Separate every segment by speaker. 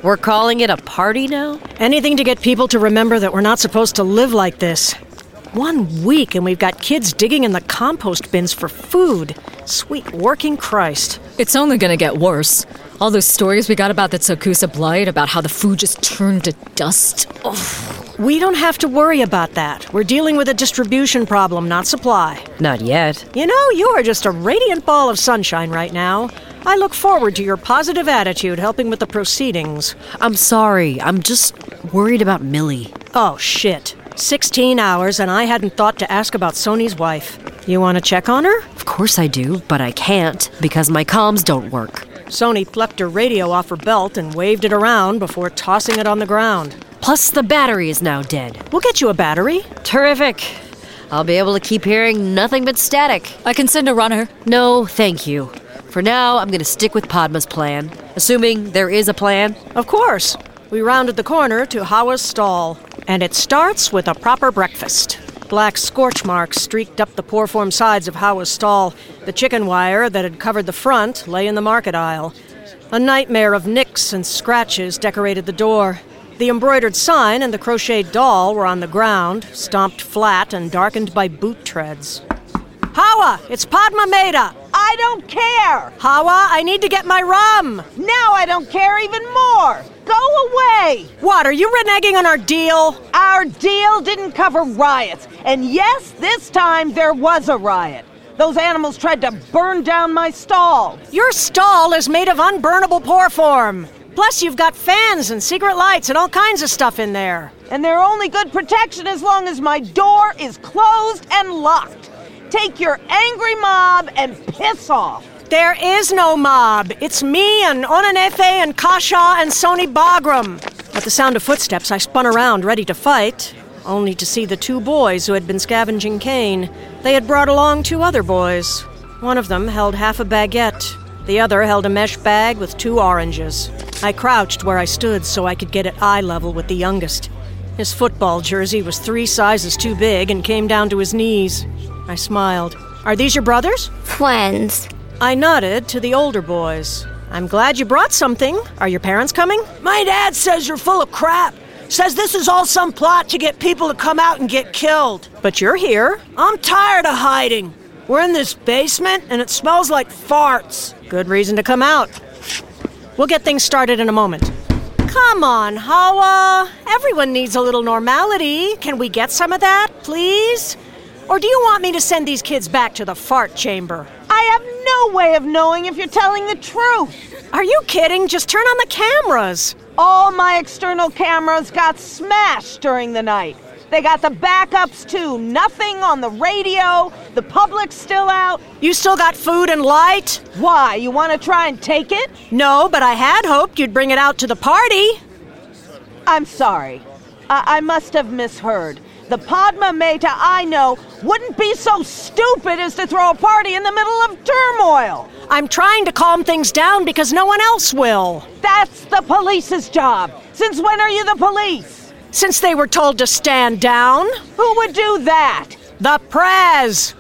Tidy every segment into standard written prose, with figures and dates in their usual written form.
Speaker 1: We're calling it a party now?
Speaker 2: Anything to get people to remember that we're not supposed to live like this. 1 week and we've got kids digging in the compost bins for food. Sweet working Christ.
Speaker 3: It's only gonna get worse. All those stories we got about the Tsakusa Blight, about how the food just turned to dust. Ugh.
Speaker 2: We don't have to worry about that. We're dealing with a distribution problem, not supply.
Speaker 1: Not yet.
Speaker 2: You know, you are just a radiant ball of sunshine right now. I look forward to your positive attitude helping with the proceedings.
Speaker 1: I'm sorry. I'm just worried about Millie.
Speaker 2: Oh, shit. 16 hours and I hadn't thought to ask about Sony's wife. You want to check on her?
Speaker 1: Of course I do, but I can't because my comms don't work.
Speaker 2: Sony plucked her radio off her belt and waved it around before tossing it on the ground.
Speaker 1: Plus the battery is now dead.
Speaker 2: We'll get you a battery.
Speaker 1: Terrific. I'll be able to keep hearing nothing but static.
Speaker 3: I can send a runner.
Speaker 1: No, thank you. For now, I'm going to stick with Padma's plan, assuming there is a plan.
Speaker 2: Of course. We rounded the corner to Hawa's stall, and it starts with a proper breakfast. Black scorch marks streaked up the poor-form sides of Hawa's stall. The chicken wire that had covered the front lay in the market aisle. A nightmare of nicks and scratches decorated the door. The embroidered sign and the crocheted doll were on the ground, stomped flat and darkened by boot treads. Hawa, it's Padma Mehta.
Speaker 4: I don't care.
Speaker 2: Hawa, I need to get my rum.
Speaker 4: Now I don't care even more. Go away.
Speaker 2: What, are you reneging on our deal?
Speaker 4: Our deal didn't cover riots. And yes, this time there was a riot. Those animals tried to burn down my stall.
Speaker 2: Your stall is made of unburnable poor-form. Plus, you've got fans and secret lights and all kinds of stuff in there.
Speaker 4: And they're only good protection as long as my door is closed and locked. Take your angry mob and piss off.
Speaker 2: There is no mob. It's me and Onanefe and Kasha and Sony Bagram. At the sound of footsteps, I spun around, ready to fight, only to see the 2 boys who had been scavenging cane. They had brought along 2 other boys. One of them held half a baguette. The other held a mesh bag with 2 oranges. I crouched where I stood so I could get at eye level with the youngest. His football jersey was 3 sizes too big and came down to his knees. I smiled. Are these your brothers?
Speaker 5: Friends.
Speaker 2: I nodded to the older boys. I'm glad you brought something. Are your parents coming?
Speaker 6: My dad says you're full of crap. Says this is all some plot to get people to come out and get killed.
Speaker 2: But you're here.
Speaker 6: I'm tired of hiding. We're in this basement and it smells like farts.
Speaker 2: Good reason to come out. We'll get things started in a moment. Come on, Hawa. Everyone needs a little normality. Can we get some of that, please? Or do you want me to send these kids back to the fart chamber?
Speaker 4: I have no way of knowing if you're telling the truth.
Speaker 2: Are you kidding? Just turn on the cameras.
Speaker 4: All my external cameras got smashed during the night. They got the backups too. Nothing on the radio. The public's still out.
Speaker 2: You still got food and light?
Speaker 4: Why? You want to try and take it?
Speaker 2: No, but I had hoped you'd bring it out to the party.
Speaker 4: I'm sorry. I must have misheard. The Padma Mehta I know wouldn't be so stupid as to throw a party in the middle of turmoil.
Speaker 2: I'm trying to calm things down because no one else will.
Speaker 4: That's the police's job. Since when are you the police?
Speaker 2: Since they were told to stand down.
Speaker 4: Who would do that?
Speaker 2: The Prez.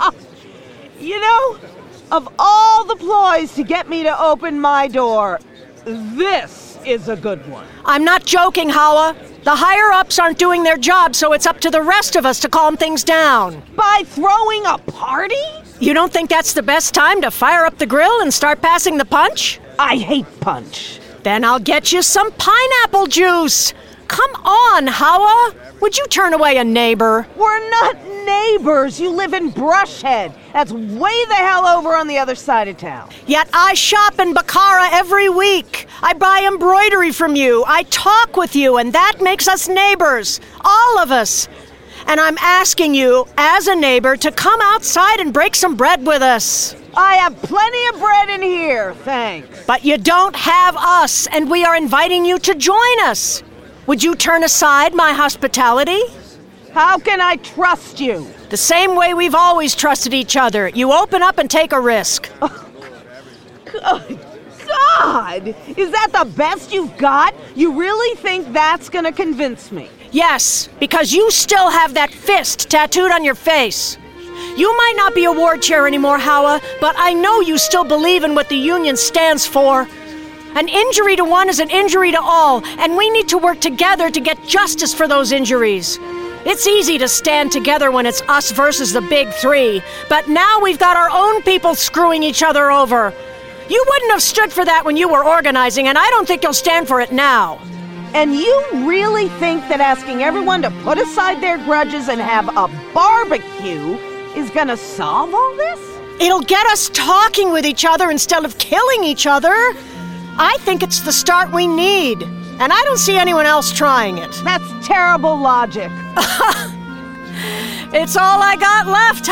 Speaker 4: You know, of all the ploys to get me to open my door, this is a good one.
Speaker 2: I'm not joking, Hawa. The higher-ups aren't doing their job, so it's up to the rest of us to calm things down.
Speaker 4: By throwing a party?
Speaker 2: You don't think that's the best time to fire up the grill and start passing the punch?
Speaker 4: I hate punch.
Speaker 2: Then I'll get you some pineapple juice. Come on, Hawa. Would you turn away a neighbor?
Speaker 4: We're not neighbors. You live in Brushhead. That's way the hell over on the other side of town.
Speaker 2: Yet I shop in Bakara every week. I buy embroidery from you. I talk with you, and that makes us neighbors. All of us. And I'm asking you, as a neighbor, to come outside and break some bread with us.
Speaker 4: I have plenty of bread in here, thanks.
Speaker 2: But you don't have us, and we are inviting you to join us. Would you turn aside my hospitality?
Speaker 4: How can I trust you?
Speaker 2: The same way we've always trusted each other. You open up and take a risk.
Speaker 4: Oh, good God! Is that the best you've got? You really think that's gonna convince me?
Speaker 2: Yes, because you still have that fist tattooed on your face. You might not be a ward chair anymore, Hawa, but I know you still believe in what the union stands for. An injury to one is an injury to all, and we need to work together to get justice for those injuries. It's easy to stand together when it's us versus the big three, but now we've got our own people screwing each other over. You wouldn't have stood for that when you were organizing, and I don't think you'll stand for it now.
Speaker 4: And you really think that asking everyone to put aside their grudges and have a barbecue is gonna solve all this?
Speaker 2: It'll get us talking with each other instead of killing each other. I think it's the start we need, and I don't see anyone else trying it.
Speaker 4: That's terrible logic.
Speaker 2: It's all I got left,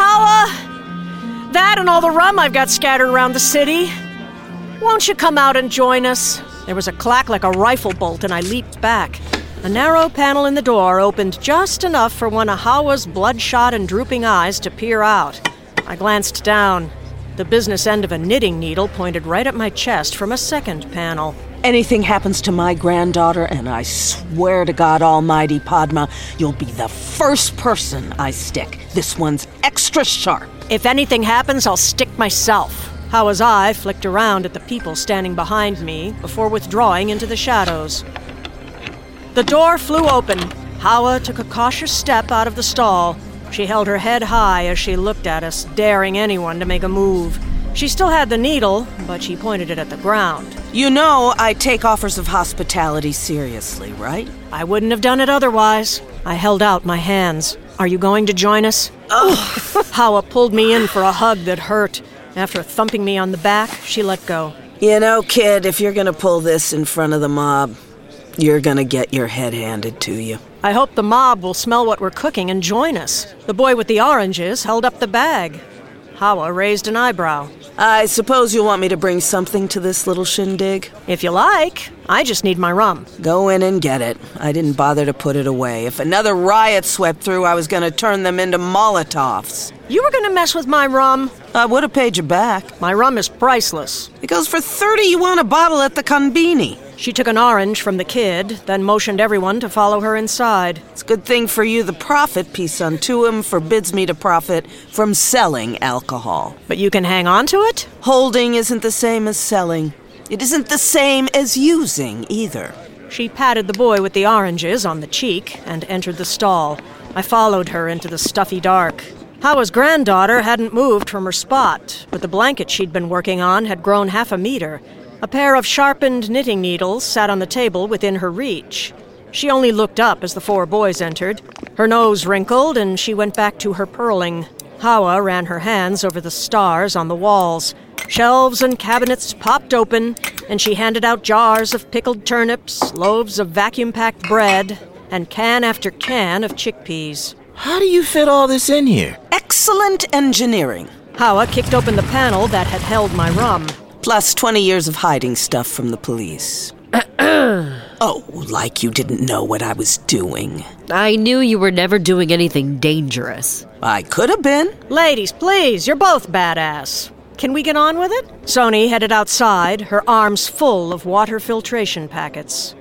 Speaker 2: Hawa. That and all the rum I've got scattered around the city. Won't you come out and join us? There was a clack like a rifle bolt, and I leaped back. A narrow panel in the door opened just enough for one of Hawa's bloodshot and drooping eyes to peer out. I glanced down. The business end of a knitting needle pointed right at my chest from a second panel.
Speaker 4: Anything happens to my granddaughter, and I swear to God Almighty, Padma, you'll be the first person I stick. This one's extra sharp.
Speaker 2: If anything happens, I'll stick myself. Hawa's eye flicked around at the people standing behind me before withdrawing into the shadows. The door flew open. Hawa took a cautious step out of the stall. She held her head high as she looked at us, daring anyone to make a move. She still had the needle, but she pointed it at the ground.
Speaker 4: You know I take offers of hospitality seriously, right?
Speaker 2: I wouldn't have done it otherwise. I held out my hands. Are you going to join us? Hawa pulled me in for a hug that hurt. After thumping me on the back, she let go.
Speaker 5: You know, kid, if you're gonna pull this in front of the mob, you're gonna get your head handed to you.
Speaker 2: I hope the mob will smell what we're cooking and join us. The boy with the oranges held up the bag. Hawa raised an eyebrow.
Speaker 5: I suppose you want me to bring something to this little shindig?
Speaker 2: If you like. I just need my rum.
Speaker 5: Go in and get it. I didn't bother to put it away. If another riot swept through, I was gonna turn them into Molotovs.
Speaker 2: You were gonna mess with my rum?
Speaker 5: I would have paid you back.
Speaker 2: My rum is priceless.
Speaker 5: It goes for 30. You want a bottle at the Konbini.
Speaker 2: She took an orange from the kid, then motioned everyone to follow her inside.
Speaker 5: It's a good thing for you the profit piece unto him forbids me to profit from selling alcohol.
Speaker 2: But you can hang on to it?
Speaker 5: Holding isn't the same as selling. It isn't the same as using, either.
Speaker 2: She patted the boy with the oranges on the cheek and entered the stall. I followed her into the stuffy dark. Hawa's granddaughter hadn't moved from her spot, but the blanket she'd been working on had grown half a meter. A pair of sharpened knitting needles sat on the table within her reach. She only looked up as the four boys entered. Her nose wrinkled, and she went back to her purling. Hawa ran her hands over the stars on the walls. Shelves and cabinets popped open, and she handed out jars of pickled turnips, loaves of vacuum-packed bread, and can after can of chickpeas.
Speaker 7: How do you fit all this in here?
Speaker 5: Excellent engineering.
Speaker 2: Hawa kicked open the panel that had held my rum.
Speaker 5: Plus 20 years of hiding stuff from the police. Oh, like you didn't know what I was doing.
Speaker 1: I knew you were never doing anything dangerous.
Speaker 5: I could have been.
Speaker 2: Ladies, please, you're both badass. Can we get on with it? Sony headed outside, her arms full of water filtration packets.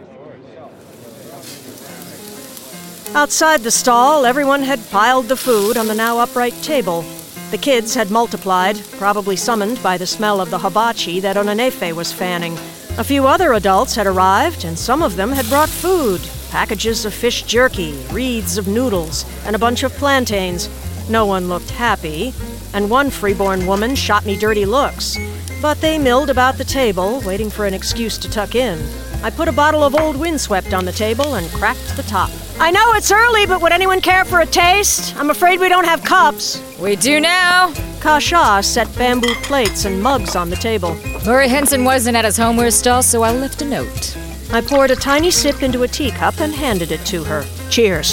Speaker 2: Outside the stall, everyone had piled the food on the now upright table. The kids had multiplied, probably summoned by the smell of the hibachi that Onanefe was fanning. A few other adults had arrived, and some of them had brought food. Packages of fish jerky, wreaths of noodles, and a bunch of plantains. No one looked happy, and one freeborn woman shot me dirty looks. But they milled about the table, waiting for an excuse to tuck in. I put a bottle of Old Windswept on the table and cracked the top. I know it's early, but would anyone care for a taste? I'm afraid we don't have cups.
Speaker 3: We do now.
Speaker 2: Kasha set bamboo plates and mugs on the table.
Speaker 3: Murray Henson wasn't at his homeware stall, so I left a note.
Speaker 2: I poured a tiny sip into a teacup and handed it to her. Cheers.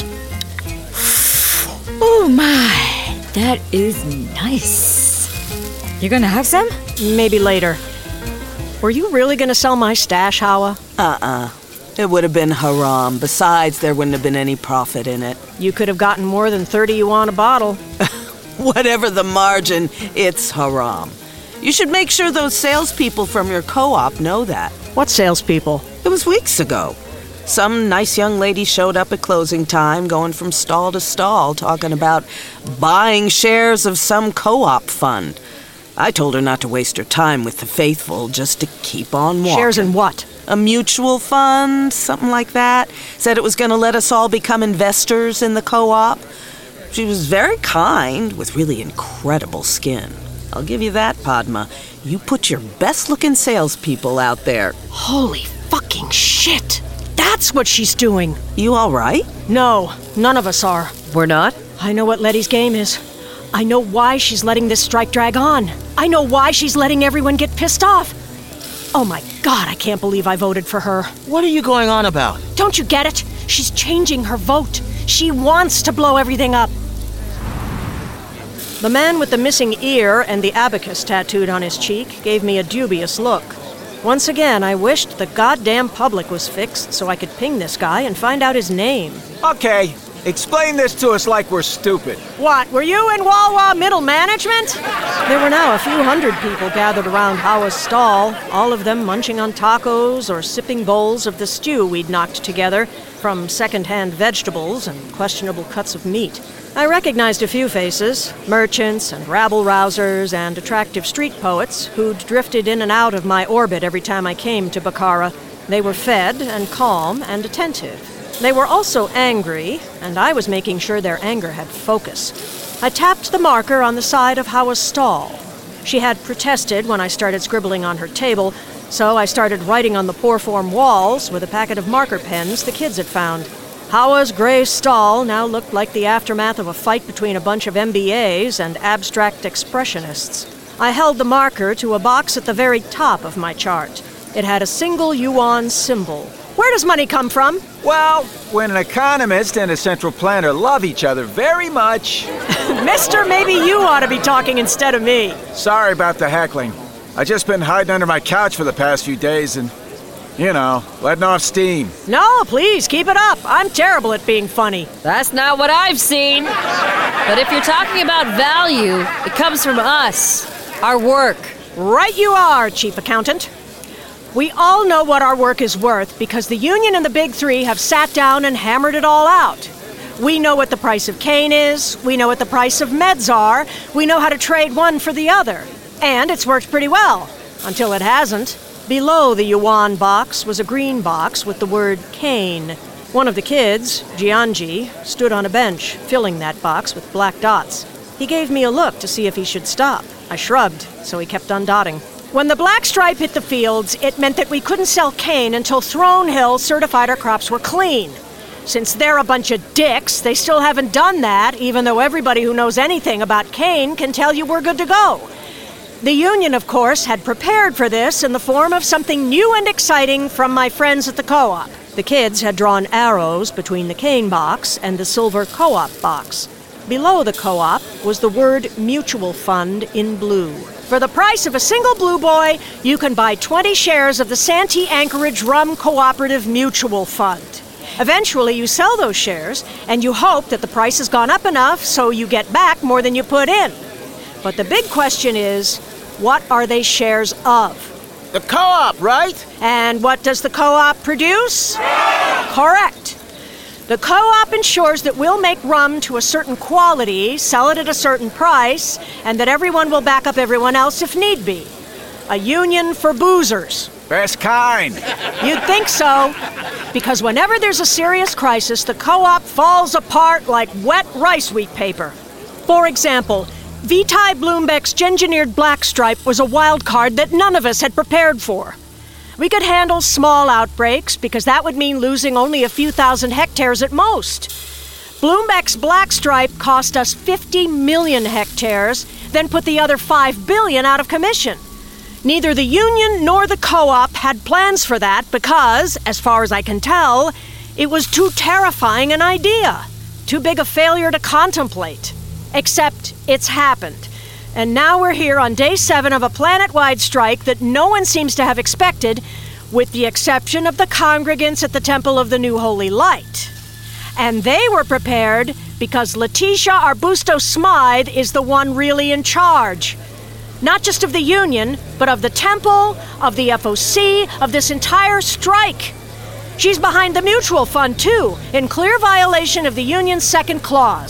Speaker 3: Oh my, that is nice. You gonna have some?
Speaker 2: Maybe later. Were you really gonna sell my stash, Hawa?
Speaker 5: It would have been haram. Besides, there wouldn't have been any profit in it.
Speaker 2: You could have gotten more than 30 you want a bottle.
Speaker 5: Whatever the margin, it's haram. You should make sure those salespeople from your co-op know that.
Speaker 2: What salespeople?
Speaker 5: It was weeks ago. Some nice young lady showed up at closing time, going from stall to stall, talking about buying shares of some co-op fund. I told her not to waste her time with the faithful, just to keep on walking.
Speaker 2: Shares in what?
Speaker 5: A mutual fund, something like that. Said it was going to let us all become investors in the co-op. She was very kind, with really incredible skin. I'll give you that, Padma. You put your best-looking salespeople out there.
Speaker 2: Holy fucking shit! That's what she's doing!
Speaker 5: You all right?
Speaker 2: No, none of us are.
Speaker 1: We're not?
Speaker 2: I know what Letty's game is. I know why she's letting this strike drag on. I know why she's letting everyone get pissed off. Oh my God, I can't believe I voted for her.
Speaker 7: What are you going on about?
Speaker 2: Don't you get it? She's changing her vote. She wants to blow everything up. The man with the missing ear and the abacus tattooed on his cheek gave me a dubious look. Once again, I wished the goddamn public was fixed so I could ping this guy and find out his name.
Speaker 8: Okay, explain this to us like we're stupid.
Speaker 2: What, were you in Wawa middle management? There were now a few hundred people gathered around Hawa's stall, all of them munching on tacos or sipping bowls of the stew we'd knocked together from second-hand vegetables and questionable cuts of meat. I recognized a few faces, merchants and rabble-rousers and attractive street poets who'd drifted in and out of my orbit every time I came to Bakara. They were fed and calm and attentive. They were also angry, and I was making sure their anger had focus. I tapped the marker on the side of Hawa's stall. She had protested when I started scribbling on her table, so I started writing on the poor-form walls with a packet of marker pens the kids had found. Hawa's gray stall now looked like the aftermath of a fight between a bunch of MBAs and abstract expressionists. I held the marker to a box at the very top of my chart. It had a single yuan symbol. Where does money come from?
Speaker 8: Well, when an economist and a central planner love each other very much...
Speaker 2: Mister, maybe you ought to be talking instead of me.
Speaker 8: Sorry about the heckling. I just been hiding under my couch for the past few days and... you know, letting off steam.
Speaker 2: No, please, keep it up. I'm terrible at being funny.
Speaker 1: That's not what I've seen. But if you're talking about value, it comes from us, our work.
Speaker 2: Right you are, Chief Accountant. We all know what our work is worth because the union and the big three have sat down and hammered it all out. We know what the price of cane is, we know what the price of meds are, we know how to trade one for the other. And it's worked pretty well, until it hasn't. Below the yuan box was a green box with the word cane. One of the kids, Jianji, stood on a bench, filling that box with black dots. He gave me a look to see if he should stop. I shrugged, so he kept on dotting. When the black stripe hit the fields, it meant that we couldn't sell cane until Throne Hill certified our crops were clean. Since they're a bunch of dicks, they still haven't done that, even though everybody who knows anything about cane can tell you we're good to go. The union, of course, had prepared for this in the form of something new and exciting from my friends at the co-op. The kids had drawn arrows between the cane box and the silver co-op box. Below the co-op was the word mutual fund in blue. For the price of a single blue boy, you can buy 20 shares of the Santee Anchorage Rum Cooperative Mutual Fund. Eventually, you sell those shares, and you hope that the price has gone up enough so you get back more than you put in. But the big question is, what are they shares of?
Speaker 7: The co-op, right?
Speaker 2: And what does the co-op produce? Correct. The co-op ensures that we'll make rum to a certain quality, sell it at a certain price, and that everyone will back up everyone else if need be. A union for boozers.
Speaker 8: Best kind.
Speaker 2: You'd think so, because whenever there's a serious crisis, the co-op falls apart like wet rice wheat paper. For example, Vitae Bloombeck's Gengineered Black Stripe was a wild card that none of us had prepared for. We could handle small outbreaks because that would mean losing only a few thousand hectares at most. Bloombeck's Black Stripe cost us 50 million hectares, then put the other 5 billion out of commission. Neither the union nor the co-op had plans for that because, as far as I can tell, it was too terrifying an idea, too big a failure to contemplate. Except it's happened. And now we're here on day 7 of a planet-wide strike that no one seems to have expected, with the exception of the congregants at the Temple of the New Holy Light. And they were prepared because Letitia Arbusto-Smythe is the one really in charge. Not just of the union, but of the temple, of the FOC, of this entire strike. She's behind the mutual fund, too, in clear violation of the union's second clause.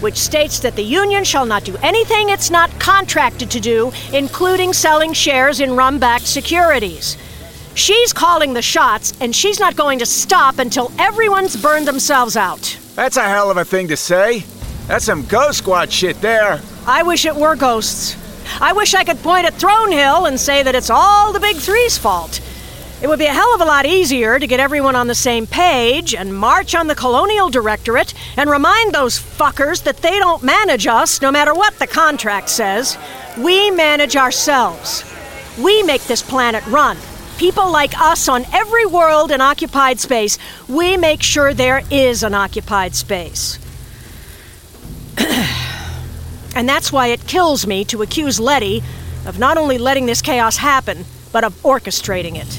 Speaker 2: which states that the union shall not do anything it's not contracted to do, including selling shares in rum-backed securities. She's calling the shots, and she's not going to stop until everyone's burned themselves out.
Speaker 8: That's a hell of a thing to say. That's some Ghost Squad shit there.
Speaker 2: I wish it were ghosts. I wish I could point at Thronehill and say that it's all the Big Three's fault. It would be a hell of a lot easier to get everyone on the same page and march on the Colonial Directorate and remind those fuckers that they don't manage us no matter what the contract says. We manage ourselves. We make this planet run. People like us on every world in occupied space, we make sure there is an occupied space. And that's why it kills me to accuse Letty of not only letting this chaos happen, but of orchestrating it.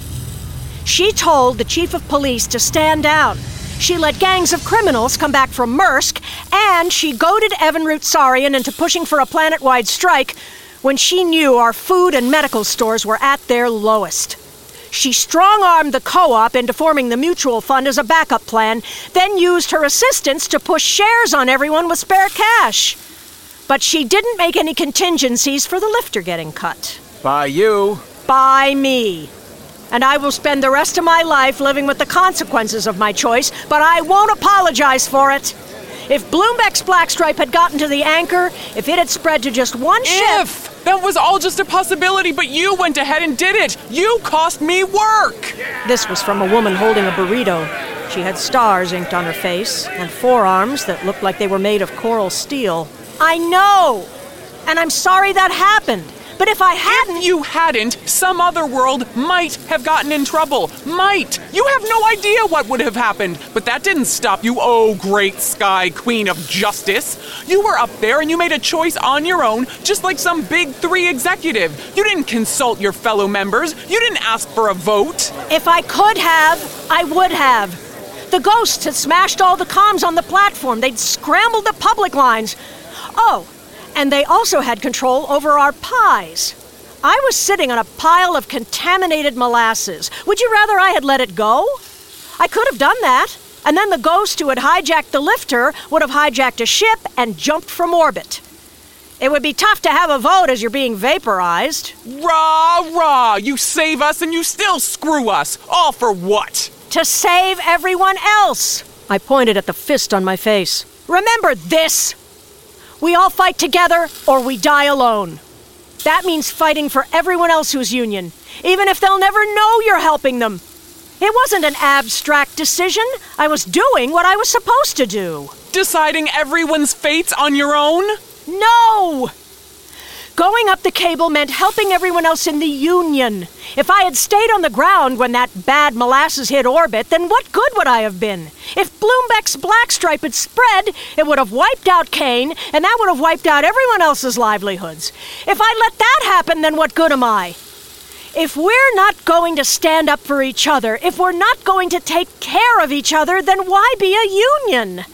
Speaker 2: She told the chief of police to stand down. She let gangs of criminals come back from Mursk, and she goaded Evinrude Sarian into pushing for a planet-wide strike when she knew our food and medical stores were at their lowest. She strong-armed the co-op into forming the mutual fund as a backup plan, then used her assistants to push shares on everyone with spare cash. But she didn't make any contingencies for the lifter getting cut.
Speaker 8: By you.
Speaker 2: By me. And I will spend the rest of my life living with the consequences of my choice, but I won't apologize for it. If Bloombeck's Blackstripe had gotten to the anchor, if it had spread to just one ship...
Speaker 9: That was all just a possibility, but you went ahead and did it! You cost me work!
Speaker 2: This was from a woman holding a burrito. She had stars inked on her face, and forearms that looked like they were made of coral steel. I know! And I'm sorry that happened. But if I hadn't...
Speaker 9: If you hadn't, some other world might have gotten in trouble. Might! You have no idea what would have happened. But that didn't stop you, oh great sky queen of justice. You were up there and you made a choice on your own, just like some Big Three executive. You didn't consult your fellow members. You didn't ask for a vote.
Speaker 2: If I could have, I would have. The ghosts had smashed all the comms on the platform. They'd scrambled the public lines. Oh, and they also had control over our pies. I was sitting on a pile of contaminated molasses. Would you rather I had let it go? I could have done that. And then the ghost who had hijacked the lifter would have hijacked a ship and jumped from orbit. It would be tough to have a vote as you're being vaporized.
Speaker 9: Rah, rah! You save us and you still screw us. All for what?
Speaker 2: To save everyone else. I pointed at the fist on my face. Remember this! We all fight together, or we die alone. That means fighting for everyone else who's union, even if they'll never know you're helping them. It wasn't an abstract decision. I was doing what I was supposed to do.
Speaker 9: Deciding everyone's fates on your own?
Speaker 2: No! Going up the cable meant helping everyone else in the union. If I had stayed on the ground when that bad molasses hit orbit, then what good would I have been? If Bloombeck's Blackstripe had spread, it would have wiped out Kane, and that would have wiped out everyone else's livelihoods. If I let that happen, then what good am I? If we're not going to stand up for each other, if we're not going to take care of each other, then why be a union?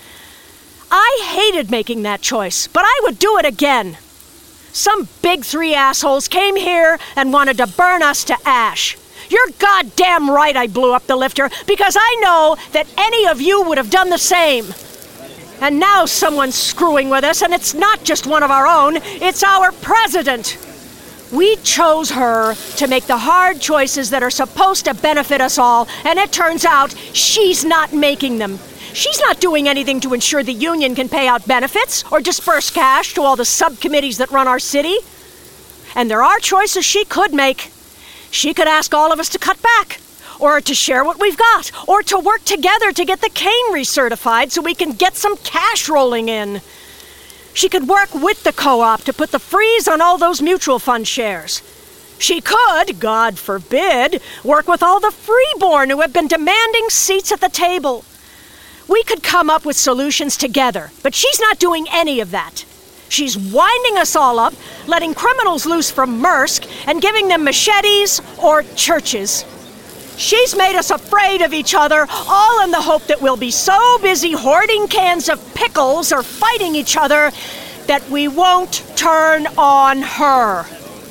Speaker 2: I hated making that choice, but I would do it again. Some Big Three assholes came here and wanted to burn us to ash. You're goddamn right I blew up the lifter, because I know that any of you would have done the same. And now someone's screwing with us, and it's not just one of our own, it's our president. We chose her to make the hard choices that are supposed to benefit us all, and it turns out she's not making them. She's not doing anything to ensure the union can pay out benefits or disperse cash to all the subcommittees that run our city. And there are choices she could make. She could ask all of us to cut back, or to share what we've got, or to work together to get the Kane recertified so we can get some cash rolling in. She could work with the co-op to put the freeze on all those mutual fund shares. She could, God forbid, work with all the freeborn who have been demanding seats at the table. We could come up with solutions together, but she's not doing any of that. She's winding us all up, letting criminals loose from Mursk, and giving them machetes or churches. She's made us afraid of each other, all in the hope that we'll be so busy hoarding cans of pickles or fighting each other that we won't turn on her.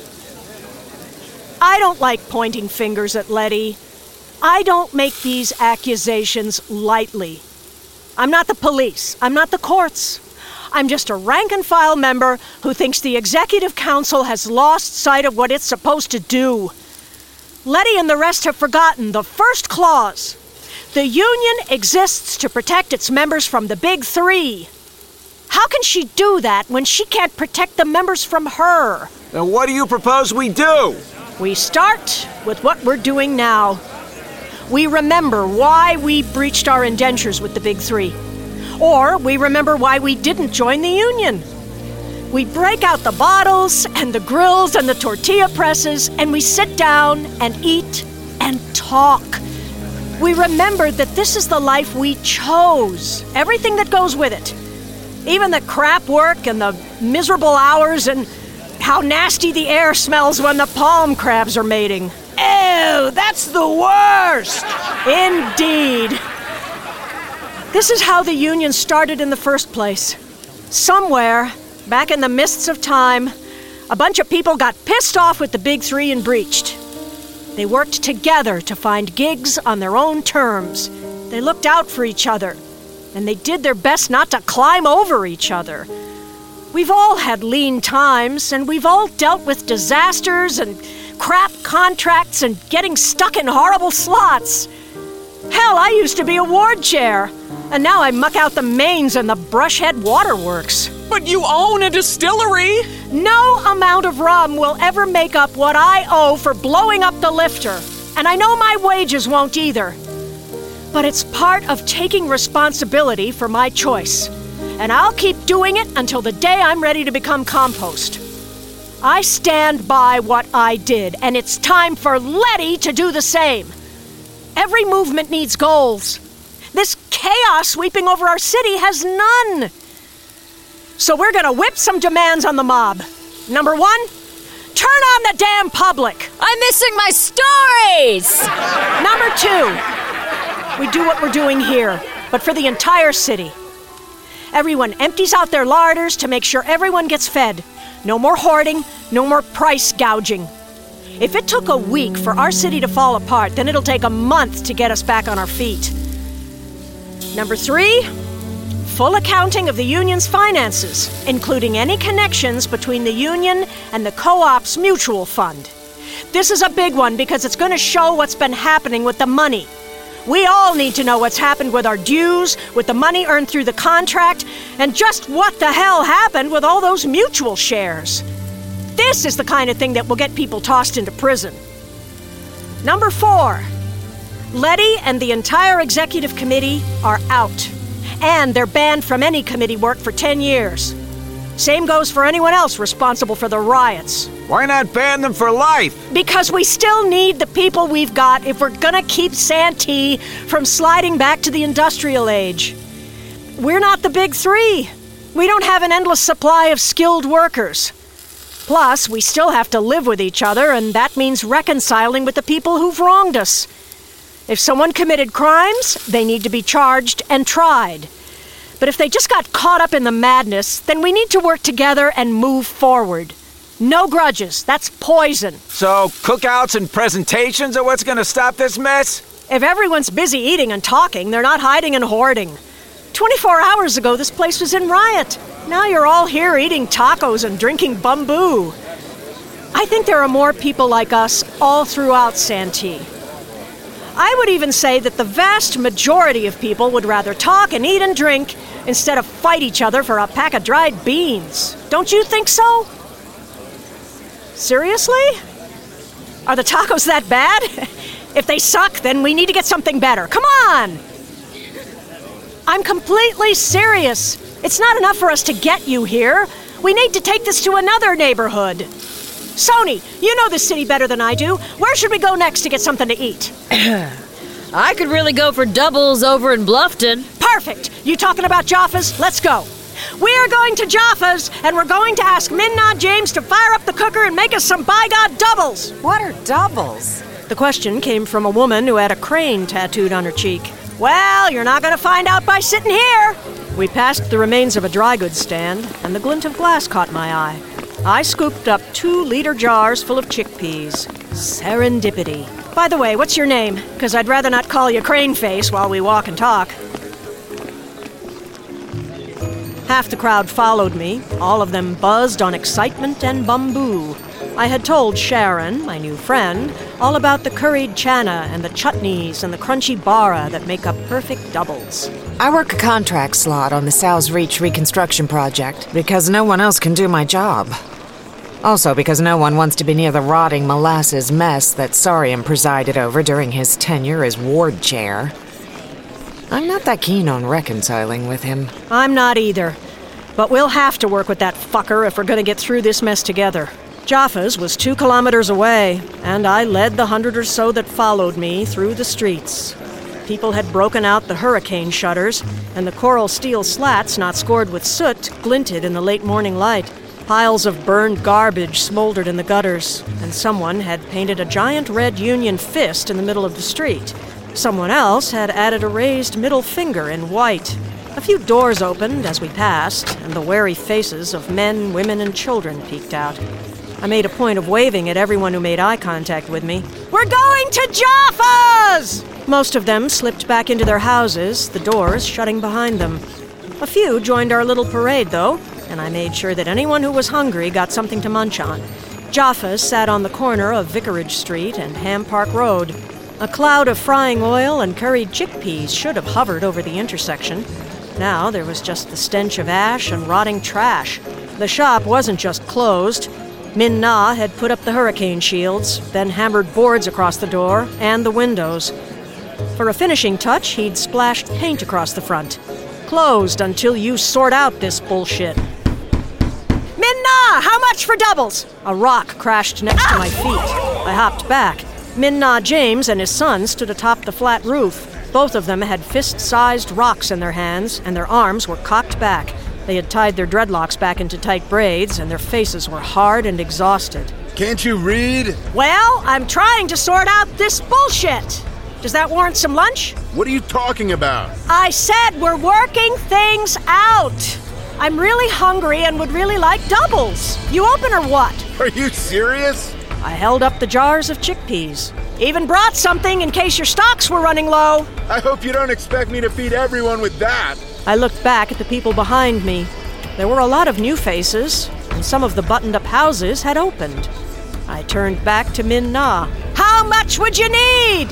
Speaker 2: I don't like pointing fingers at Letty. I don't make these accusations lightly. I'm not the police. I'm not the courts. I'm just a rank-and-file member who thinks the Executive Council has lost sight of what it's supposed to do. Letty and the rest have forgotten the first clause. The union exists to protect its members from the Big Three. How can she do that when she can't protect the members from her?
Speaker 8: Then what do you propose we do?
Speaker 2: We start with what we're doing now. We remember why we breached our indentures with the Big Three. Or we remember why we didn't join the union. We break out the bottles and the grills and the tortilla presses, and we sit down and eat and talk. We remember that this is the life we chose, everything that goes with it. Even the crap work and the miserable hours and how nasty the air smells when the palm crabs are mating.
Speaker 6: Ew, that's the worst!
Speaker 2: Indeed. This is how the union started in the first place. Somewhere, back in the mists of time, a bunch of people got pissed off with the Big Three and breached. They worked together to find gigs on their own terms. They looked out for each other, and they did their best not to climb over each other. We've all had lean times, and we've all dealt with disasters and crap contracts and getting stuck in horrible slots. Hell, I used to be a ward chair, and now I muck out the mains in the Brushhead Waterworks.
Speaker 9: But you own a distillery!
Speaker 2: No amount of rum will ever make up what I owe for blowing up the lifter, and I know my wages won't either. But it's part of taking responsibility for my choice, and I'll keep doing it until the day I'm ready to become compost. I stand by what I did, and it's time for Letty to do the same. Every movement needs goals. This chaos sweeping over our city has none. So we're gonna whip some demands on the mob. Number 1, turn on the damn public.
Speaker 1: I'm missing my stories!
Speaker 2: Number 2, we do what we're doing here, but for the entire city. Everyone empties out their larders to make sure everyone gets fed. No more hoarding, no more price gouging. If it took a week for our city to fall apart, then it'll take a month to get us back on our feet. Number 3, full accounting of the union's finances, including any connections between the union and the co-op's mutual fund. This is a big one because it's going to show what's been happening with the money. We all need to know what's happened with our dues, with the money earned through the contract, and just what the hell happened with all those mutual shares. This is the kind of thing that will get people tossed into prison. Number 4, Letty and the entire executive committee are out, and they're banned from any committee work for 10 years. Same goes for anyone else responsible for the riots.
Speaker 8: Why not ban them for life?
Speaker 2: Because we still need the people we've got if we're gonna keep Santee from sliding back to the industrial age. We're not the Big Three. We don't have an endless supply of skilled workers. Plus, we still have to live with each other, and that means reconciling with the people who've wronged us. If someone committed crimes, they need to be charged and tried. But if they just got caught up in the madness, then we need to work together and move forward. No grudges. That's poison.
Speaker 8: So, cookouts and presentations are what's gonna stop this mess?
Speaker 2: If everyone's busy eating and talking, they're not hiding and hoarding. 24 hours ago, this place was in riot. Now you're all here eating tacos and drinking bamboo. I think there are more people like us all throughout Santee. I would even say that the vast majority of people would rather talk and eat and drink instead of fight each other for a pack of dried beans. Don't you think so? Seriously? Are the tacos that bad? If they suck, then we need to get something better. Come on! I'm completely serious. It's not enough for us to get you here. We need to take this to another neighborhood. Sony, you know this city better than I do. Where should we go next to get something to eat?
Speaker 1: I could really go for doubles over in Bluffton.
Speaker 2: Perfect. You talking about Jaffa's? Let's go. We are going to Jaffa's, and we're going to ask Minnod James to fire up the cooker and make us some by-God doubles.
Speaker 5: What are doubles?
Speaker 2: The question came from a woman who had a crane tattooed on her cheek. Well, you're not going to find out by sitting here. We passed the remains of a dry goods stand, and the glint of glass caught my eye. I scooped up 2-liter jars full of chickpeas. Serendipity. By the way, what's your name? Because I'd rather not call you Crane Face while we walk and talk. Half the crowd followed me, all of them buzzed on excitement and bamboo. I had told Sharon, my new friend, all about the curried chana and the chutneys and the crunchy bara that make up perfect doubles.
Speaker 10: I work a contract slot on the Sal's Reach reconstruction project because no one else can do my job. Also because no one wants to be near the rotting molasses mess that Sariam presided over during his tenure as ward chair. I'm not that keen on reconciling with him.
Speaker 2: I'm not either. But we'll have to work with that fucker if we're going to get through this mess together. Jaffa's was 2 kilometers away, and I led the 100 or so that followed me through the streets. People had broken out the hurricane shutters, and the coral steel slats not scored with soot glinted in the late morning light. Piles of burned garbage smoldered in the gutters, and someone had painted a giant red Union fist in the middle of the street. Someone else had added a raised middle finger in white. A few doors opened as we passed, and the wary faces of men, women, and children peeked out. I made a point of waving at everyone who made eye contact with me. We're going to Jaffa's! Most of them slipped back into their houses, the doors shutting behind them. A few joined our little parade, though, and I made sure that anyone who was hungry got something to munch on. Jaffa's sat on the corner of Vicarage Street and Ham Park Road. A cloud of frying oil and curried chickpeas should have hovered over the intersection. Now there was just the stench of ash and rotting trash. The shop wasn't just closed. Min Na had put up the hurricane shields, then hammered boards across the door and the windows. For a finishing touch, he'd splashed paint across the front. Closed until you sort out this bullshit. Min Na, how much for doubles? A rock crashed next to my feet. I hopped back. Min Na James and his son stood atop the flat roof. Both of them had fist-sized rocks in their hands, and their arms were cocked back. They had tied their dreadlocks back into tight braids, and their faces were hard and exhausted.
Speaker 11: Can't you read?
Speaker 2: Well, I'm trying to sort out this bullshit. Does that warrant some lunch?
Speaker 11: What are you talking about?
Speaker 2: I said we're working things out. I'm really hungry and would really like doubles. You open or what?
Speaker 11: Are you serious?
Speaker 2: I held up the jars of chickpeas. Even brought something in case your stocks were running low.
Speaker 11: I hope you don't expect me to feed everyone with that.
Speaker 2: I looked back at the people behind me. There were a lot of new faces, and some of the buttoned-up houses had opened. I turned back to Min Na. How much would you need?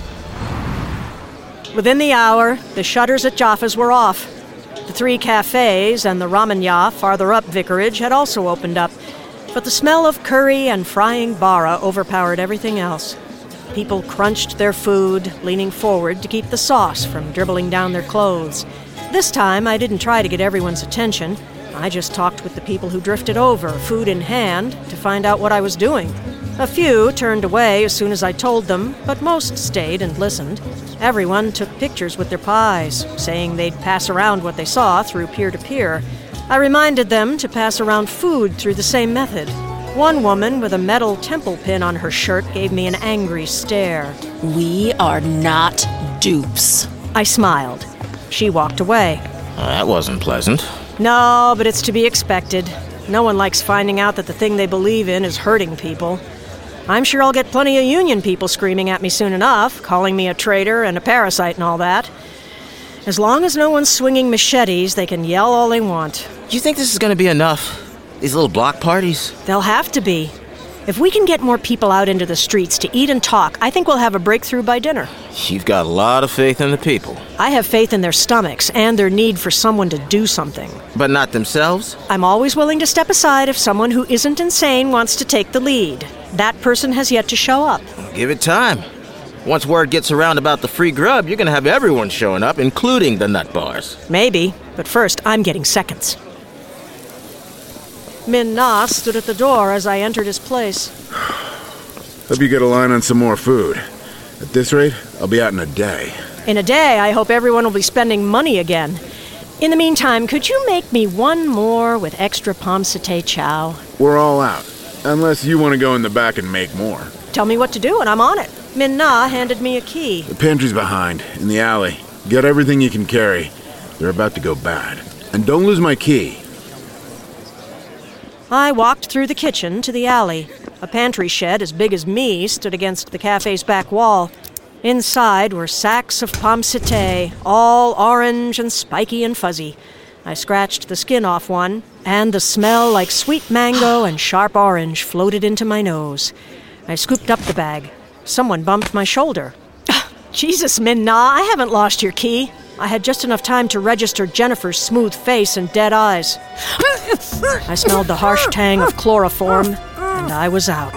Speaker 2: Within the hour, the shutters at Jaffa's were off. The 3 cafes and the ramenya farther up Vicarage had also opened up, but the smell of curry and frying bara overpowered everything else. People crunched their food, leaning forward to keep the sauce from dribbling down their clothes. This time, I didn't try to get everyone's attention. I just talked with the people who drifted over, food in hand, to find out what I was doing. A few turned away as soon as I told them, but most stayed and listened. Everyone took pictures with their pies, saying they'd pass around what they saw through peer-to-peer. I reminded them to pass around food through the same method. One woman with a metal temple pin on her shirt gave me an angry stare.
Speaker 12: We are not dupes.
Speaker 2: I smiled. She walked away.
Speaker 7: That wasn't pleasant.
Speaker 2: No, but it's to be expected. No one likes finding out that the thing they believe in is hurting people. I'm sure I'll get plenty of union people screaming at me soon enough, calling me a traitor and a parasite and all that. As long as no one's swinging machetes, they can yell all they want.
Speaker 7: Do you think this is going to be enough? These little block parties?
Speaker 2: They'll have to be. If we can get more people out into the streets to eat and talk, I think we'll have a breakthrough by dinner.
Speaker 7: You've got a lot of faith in the people.
Speaker 2: I have faith in their stomachs and their need for someone to do something.
Speaker 7: But not themselves?
Speaker 2: I'm always willing to step aside if someone who isn't insane wants to take the lead. That person has yet to show up.
Speaker 7: Give it time. Once word gets around about the free grub, you're going to have everyone showing up, including the nut bars.
Speaker 2: Maybe, but first I'm getting seconds. Min Na stood at the door as I entered his place.
Speaker 11: Hope you get a line on some more food. At this rate, I'll be out in a day.
Speaker 2: In a day, I hope everyone will be spending money again. In the meantime, could you make me one more with extra pomme satay chow?
Speaker 11: We're all out. Unless you want to go in the back and make more.
Speaker 2: Tell me what to do and I'm on it. Min Na handed me a key.
Speaker 11: The pantry's behind, in the alley. Get everything you can carry. They're about to go bad. And don't lose my key.
Speaker 2: I walked through the kitchen to the alley. A pantry shed as big as me stood against the cafe's back wall. Inside were sacks of pomme satay, all orange and spiky and fuzzy. I scratched the skin off one, and the smell like sweet mango and sharp orange floated into my nose. I scooped up the bag. Someone bumped my shoulder.
Speaker 6: Jesus, Min-Na, I haven't lost your key.
Speaker 2: I had just enough time to register Jennifer's smooth face and dead eyes. I smelled the harsh tang of chloroform, and I was out.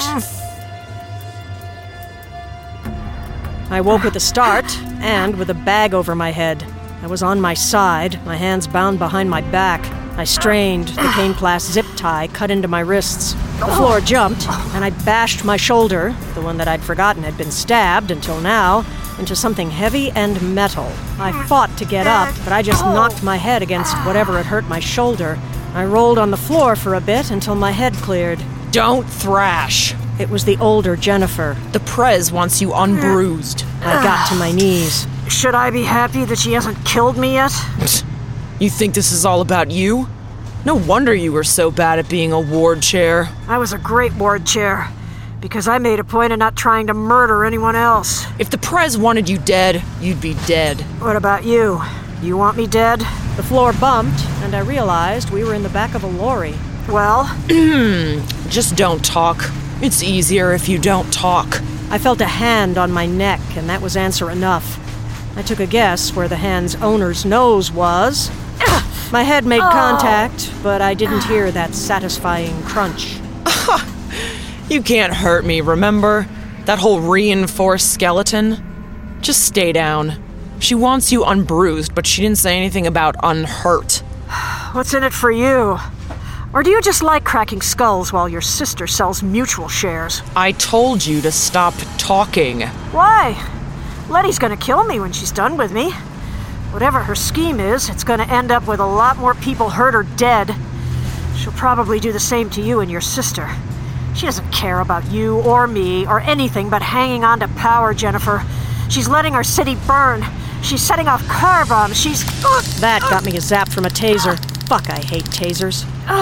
Speaker 2: I woke with a start, and with a bag over my head. I was on my side, my hands bound behind my back. I strained, the Caneplast zip tie cut into my wrists. The floor jumped, and I bashed my shoulder, the one that I'd forgotten had been stabbed until now, into something heavy and metal. I fought to get up, but I just knocked my head against whatever had hurt my shoulder. I rolled on the floor for a bit until my head cleared.
Speaker 12: Don't thrash.
Speaker 2: It was the older Jennifer.
Speaker 12: The Prez wants you unbruised.
Speaker 2: I got to my knees.
Speaker 6: Should I be happy that she hasn't killed me yet?
Speaker 12: You think this is all about you? No wonder you were so bad at being a ward chair.
Speaker 6: I was a great ward chair, because I made a point of not trying to murder anyone else.
Speaker 12: If the Prez wanted you dead, you'd be dead.
Speaker 6: What about you? You want me dead?
Speaker 2: The floor bumped, and I realized we were in the back of a lorry.
Speaker 6: Well?
Speaker 12: Just don't talk. It's easier if you don't talk.
Speaker 2: I felt a hand on my neck, and that was answer enough. I took a guess where the hand's owner's nose was. My head made contact, but I didn't hear that satisfying crunch.
Speaker 12: You can't hurt me, remember? That whole reinforced skeleton? Just stay down. She wants you unbruised, but she didn't say anything about unhurt.
Speaker 6: What's in it for you? Or do you just like cracking skulls while your sister sells mutual shares?
Speaker 12: I told you to stop talking.
Speaker 6: Why? Letty's gonna kill me when she's done with me. Whatever her scheme is, it's gonna end up with a lot more people hurt or dead. She'll probably do the same to you and your sister. She doesn't care about you or me or anything but hanging on to power, Jennifer. She's letting our city burn. She's setting off car bombs. She's...
Speaker 2: That got me a zap from a taser. Fuck, I hate tasers.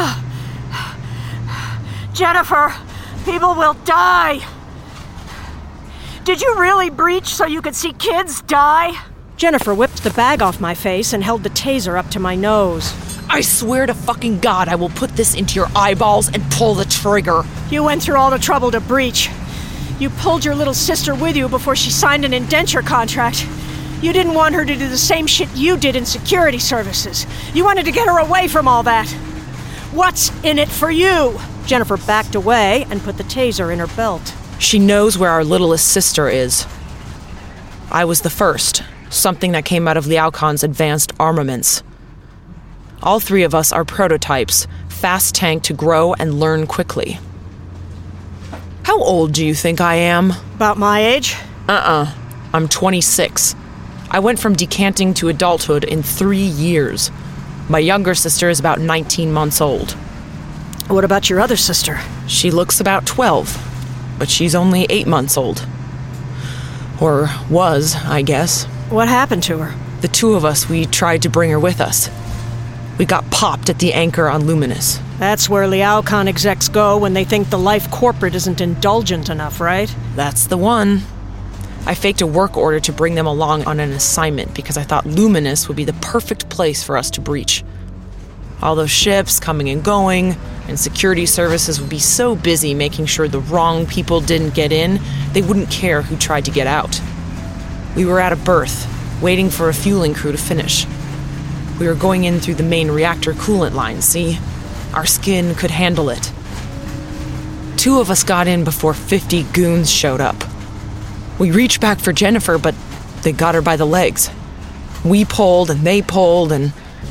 Speaker 6: Jennifer, people will die. Did you really breach so you could see kids die?
Speaker 2: Jennifer whipped the bag off my face and held the taser up to my nose.
Speaker 12: I swear to fucking God I will put this into your eyeballs and pull the trigger.
Speaker 6: You went through all the trouble to breach. You pulled your little sister with you before she signed an indenture contract. You didn't want her to do the same shit you did in security services. You wanted to get her away from all that. What's in it for you?
Speaker 2: Jennifer backed away and put the taser in her belt.
Speaker 12: She knows where our littlest sister is. I was the first, something that came out of Liao Khan's advanced armaments. All three of us are prototypes, fast tanked to grow and learn quickly. How old do you think I am?
Speaker 6: About my age?
Speaker 12: I'm 26. I went from decanting to adulthood in 3 years. My younger sister is about 19 months old.
Speaker 6: What about your other sister?
Speaker 12: She looks about 12, but she's only 8 months old. Or was, I guess.
Speaker 6: What happened to her?
Speaker 12: The two of us, we tried to bring her with us. We got popped at the anchor on Luminous.
Speaker 6: That's where Liao Khan execs go when they think the life corporate isn't indulgent enough, right?
Speaker 12: That's the one. I faked a work order to bring them along on an assignment because I thought Luminous would be the perfect place for us to breach. All those ships coming and going, and security services would be so busy making sure the wrong people didn't get in, they wouldn't care who tried to get out. We were at a berth, waiting for a fueling crew to finish. We were going in through the main reactor coolant line, see? Our skin could handle it. 2 of us got in before 50 goons showed up. We reached back for Jennifer, but they got her by the legs. We pulled and they pulled and...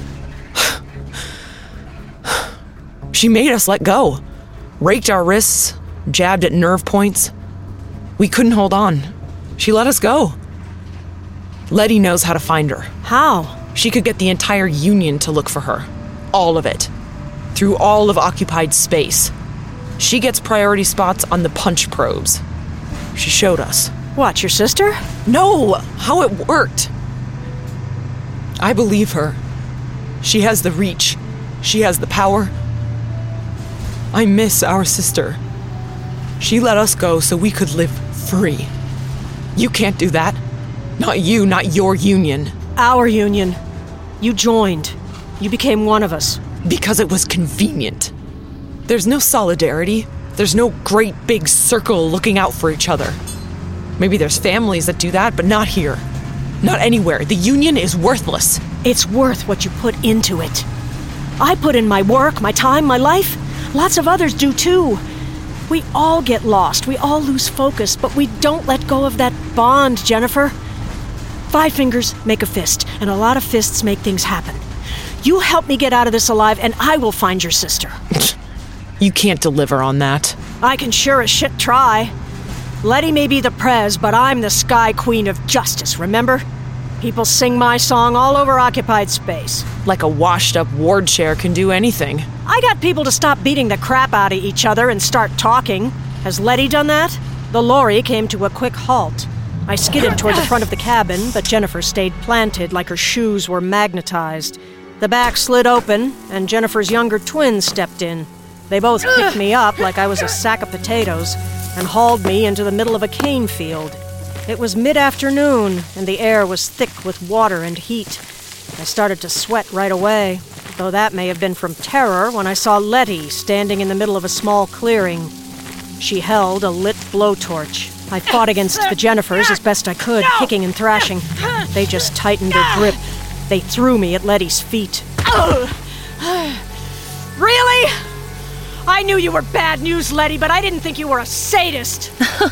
Speaker 12: She made us let go. Raked our wrists, jabbed at nerve points. We couldn't hold on. She let us go. Letty knows how to find her.
Speaker 6: How?
Speaker 12: She could get the entire Union to look for her. All of it. Through all of occupied space. She gets priority spots on the punch probes. She showed us.
Speaker 6: What, your sister?
Speaker 12: No! How it worked. I believe her. She has the reach. She has the power. I miss our sister. She let us go so we could live free. You can't do that. Not you, not your union.
Speaker 6: Our union. You joined.
Speaker 2: You became one of us.
Speaker 12: Because it was convenient. There's no solidarity. There's no great big circle looking out for each other. Maybe there's families that do that, but not here. Not anywhere. The union is worthless.
Speaker 2: It's worth what you put into it. I put in my work, my time, my life. Lots of others do too. We all get lost. We all lose focus, but we don't let go of that bond, Jennifer. 5 fingers make a fist, and a lot of fists make things happen. You help me get out of this alive, and I will find your sister.
Speaker 12: You can't deliver on that.
Speaker 2: I can sure as shit try. Letty may be the prez, but I'm the Sky Queen of Justice, remember? People sing my song all over occupied space.
Speaker 12: Like a washed-up ward chair can do anything.
Speaker 2: I got people to stop beating the crap out of each other and start talking. Has Letty done that? The lorry came to a quick halt. I skidded toward the front of the cabin, but Jennifer stayed planted like her shoes were magnetized. The back slid open, and Jennifer's younger twin stepped in. They both picked me up like I was a sack of potatoes and hauled me into the middle of a cane field. It was mid-afternoon, and the air was thick with water and heat. I started to sweat right away, though that may have been from terror when I saw Letty standing in the middle of a small clearing. She held a lit blowtorch. I fought against the Jennifers as best I could, kicking and thrashing. They just tightened their grip. They threw me at Letty's feet. Really? I knew you were bad news, Letty, but I didn't think you were a sadist.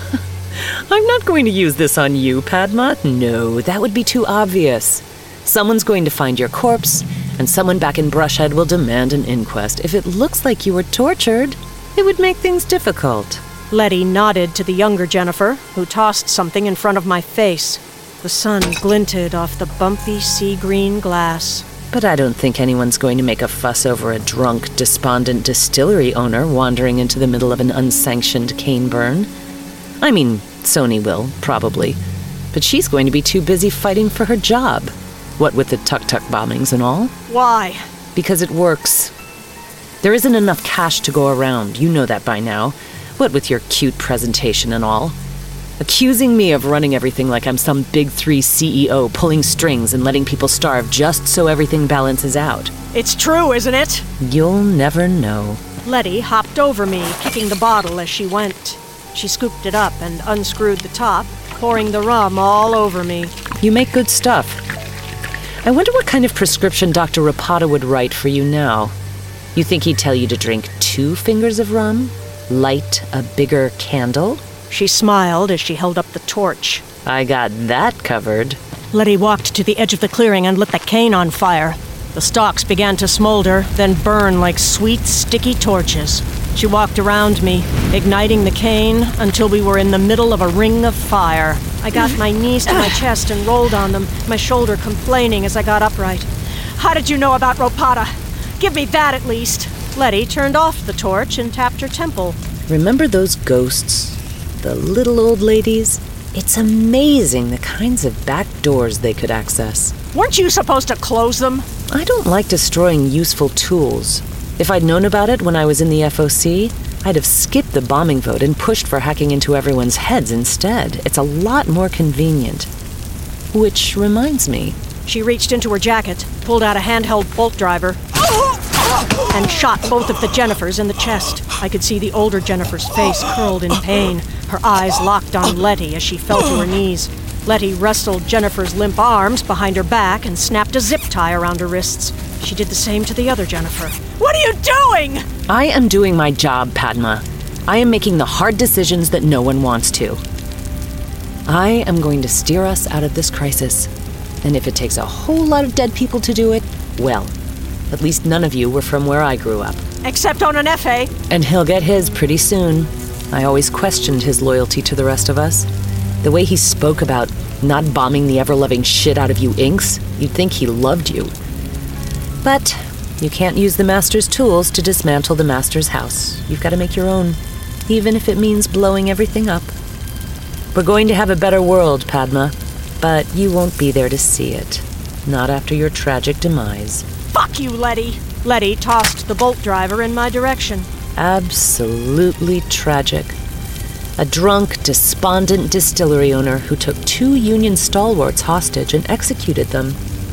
Speaker 13: I'm not going to use this on you, Padma. No, that would be too obvious. Someone's going to find your corpse, and someone back in Brushhead will demand an inquest. If it looks like you were tortured, it would make things difficult.
Speaker 2: Letty nodded to the younger Jennifer, who tossed something in front of my face. The sun glinted off the bumpy sea-green glass.
Speaker 13: But I don't think anyone's going to make a fuss over a drunk, despondent distillery owner wandering into the middle of an unsanctioned cane burn. I mean, Sony will, probably. But she's going to be too busy fighting for her job. What with the tuk-tuk bombings and all.
Speaker 2: Why?
Speaker 13: Because it works. There isn't enough cash to go around. You know that by now. What with your cute presentation and all. Accusing me of running everything like I'm some Big 3 CEO pulling strings and letting people starve just so everything balances out.
Speaker 2: It's true, isn't it?
Speaker 13: You'll never know.
Speaker 2: Letty hopped over me, kicking the bottle as she went. She scooped it up and unscrewed the top, pouring the rum all over me.
Speaker 13: You make good stuff. I wonder what kind of prescription Dr. Rapata would write for you now. You think he'd tell you to drink 2 fingers of rum? Light a bigger candle?
Speaker 2: She smiled as she held up the torch.
Speaker 13: I got that covered.
Speaker 2: Letty walked to the edge of the clearing and lit the cane on fire. The stalks began to smolder, then burn like sweet, sticky torches. She walked around me, igniting the cane until we were in the middle of a ring of fire. I got my knees to my chest and rolled on them, my shoulder complaining as I got upright. How did you know about Ropata? Give me that at least. Letty turned off the torch and tapped her temple.
Speaker 13: Remember those ghosts? The little old ladies? It's amazing the kinds of back doors they could access.
Speaker 2: Weren't you supposed to close them?
Speaker 13: I don't like destroying useful tools. If I'd known about it when I was in the FOC, I'd have skipped the bombing vote and pushed for hacking into everyone's heads instead. It's a lot more convenient. Which reminds me.
Speaker 2: She reached into her jacket, pulled out a handheld bolt driver, and shot both of the Jennifers in the chest. I could see the older Jennifer's face curled in pain, her eyes locked on Letty as she fell to her knees. Letty wrestled Jennifer's limp arms behind her back and snapped a zip tie around her wrists. She did the same to the other Jennifer. What are you doing?
Speaker 13: I am doing my job, Padma. I am making the hard decisions that no one wants to. I am going to steer us out of this crisis. And if it takes a whole lot of dead people to do it, well, at least none of you were from where I grew up.
Speaker 2: Except Onanefe.
Speaker 13: And he'll get his pretty soon. I always questioned his loyalty to the rest of us. The way he spoke about not bombing the ever-loving shit out of you Inks, you'd think he loved you. But you can't use the Master's tools to dismantle the Master's house. You've got to make your own, even if it means blowing everything up. We're going to have a better world, Padma, but you won't be there to see it. Not after your tragic demise.
Speaker 2: Fuck you, Letty! Letty tossed the bolt driver in my direction.
Speaker 13: Absolutely tragic. A drunk, despondent distillery owner who took 2 Union stalwarts hostage and executed them.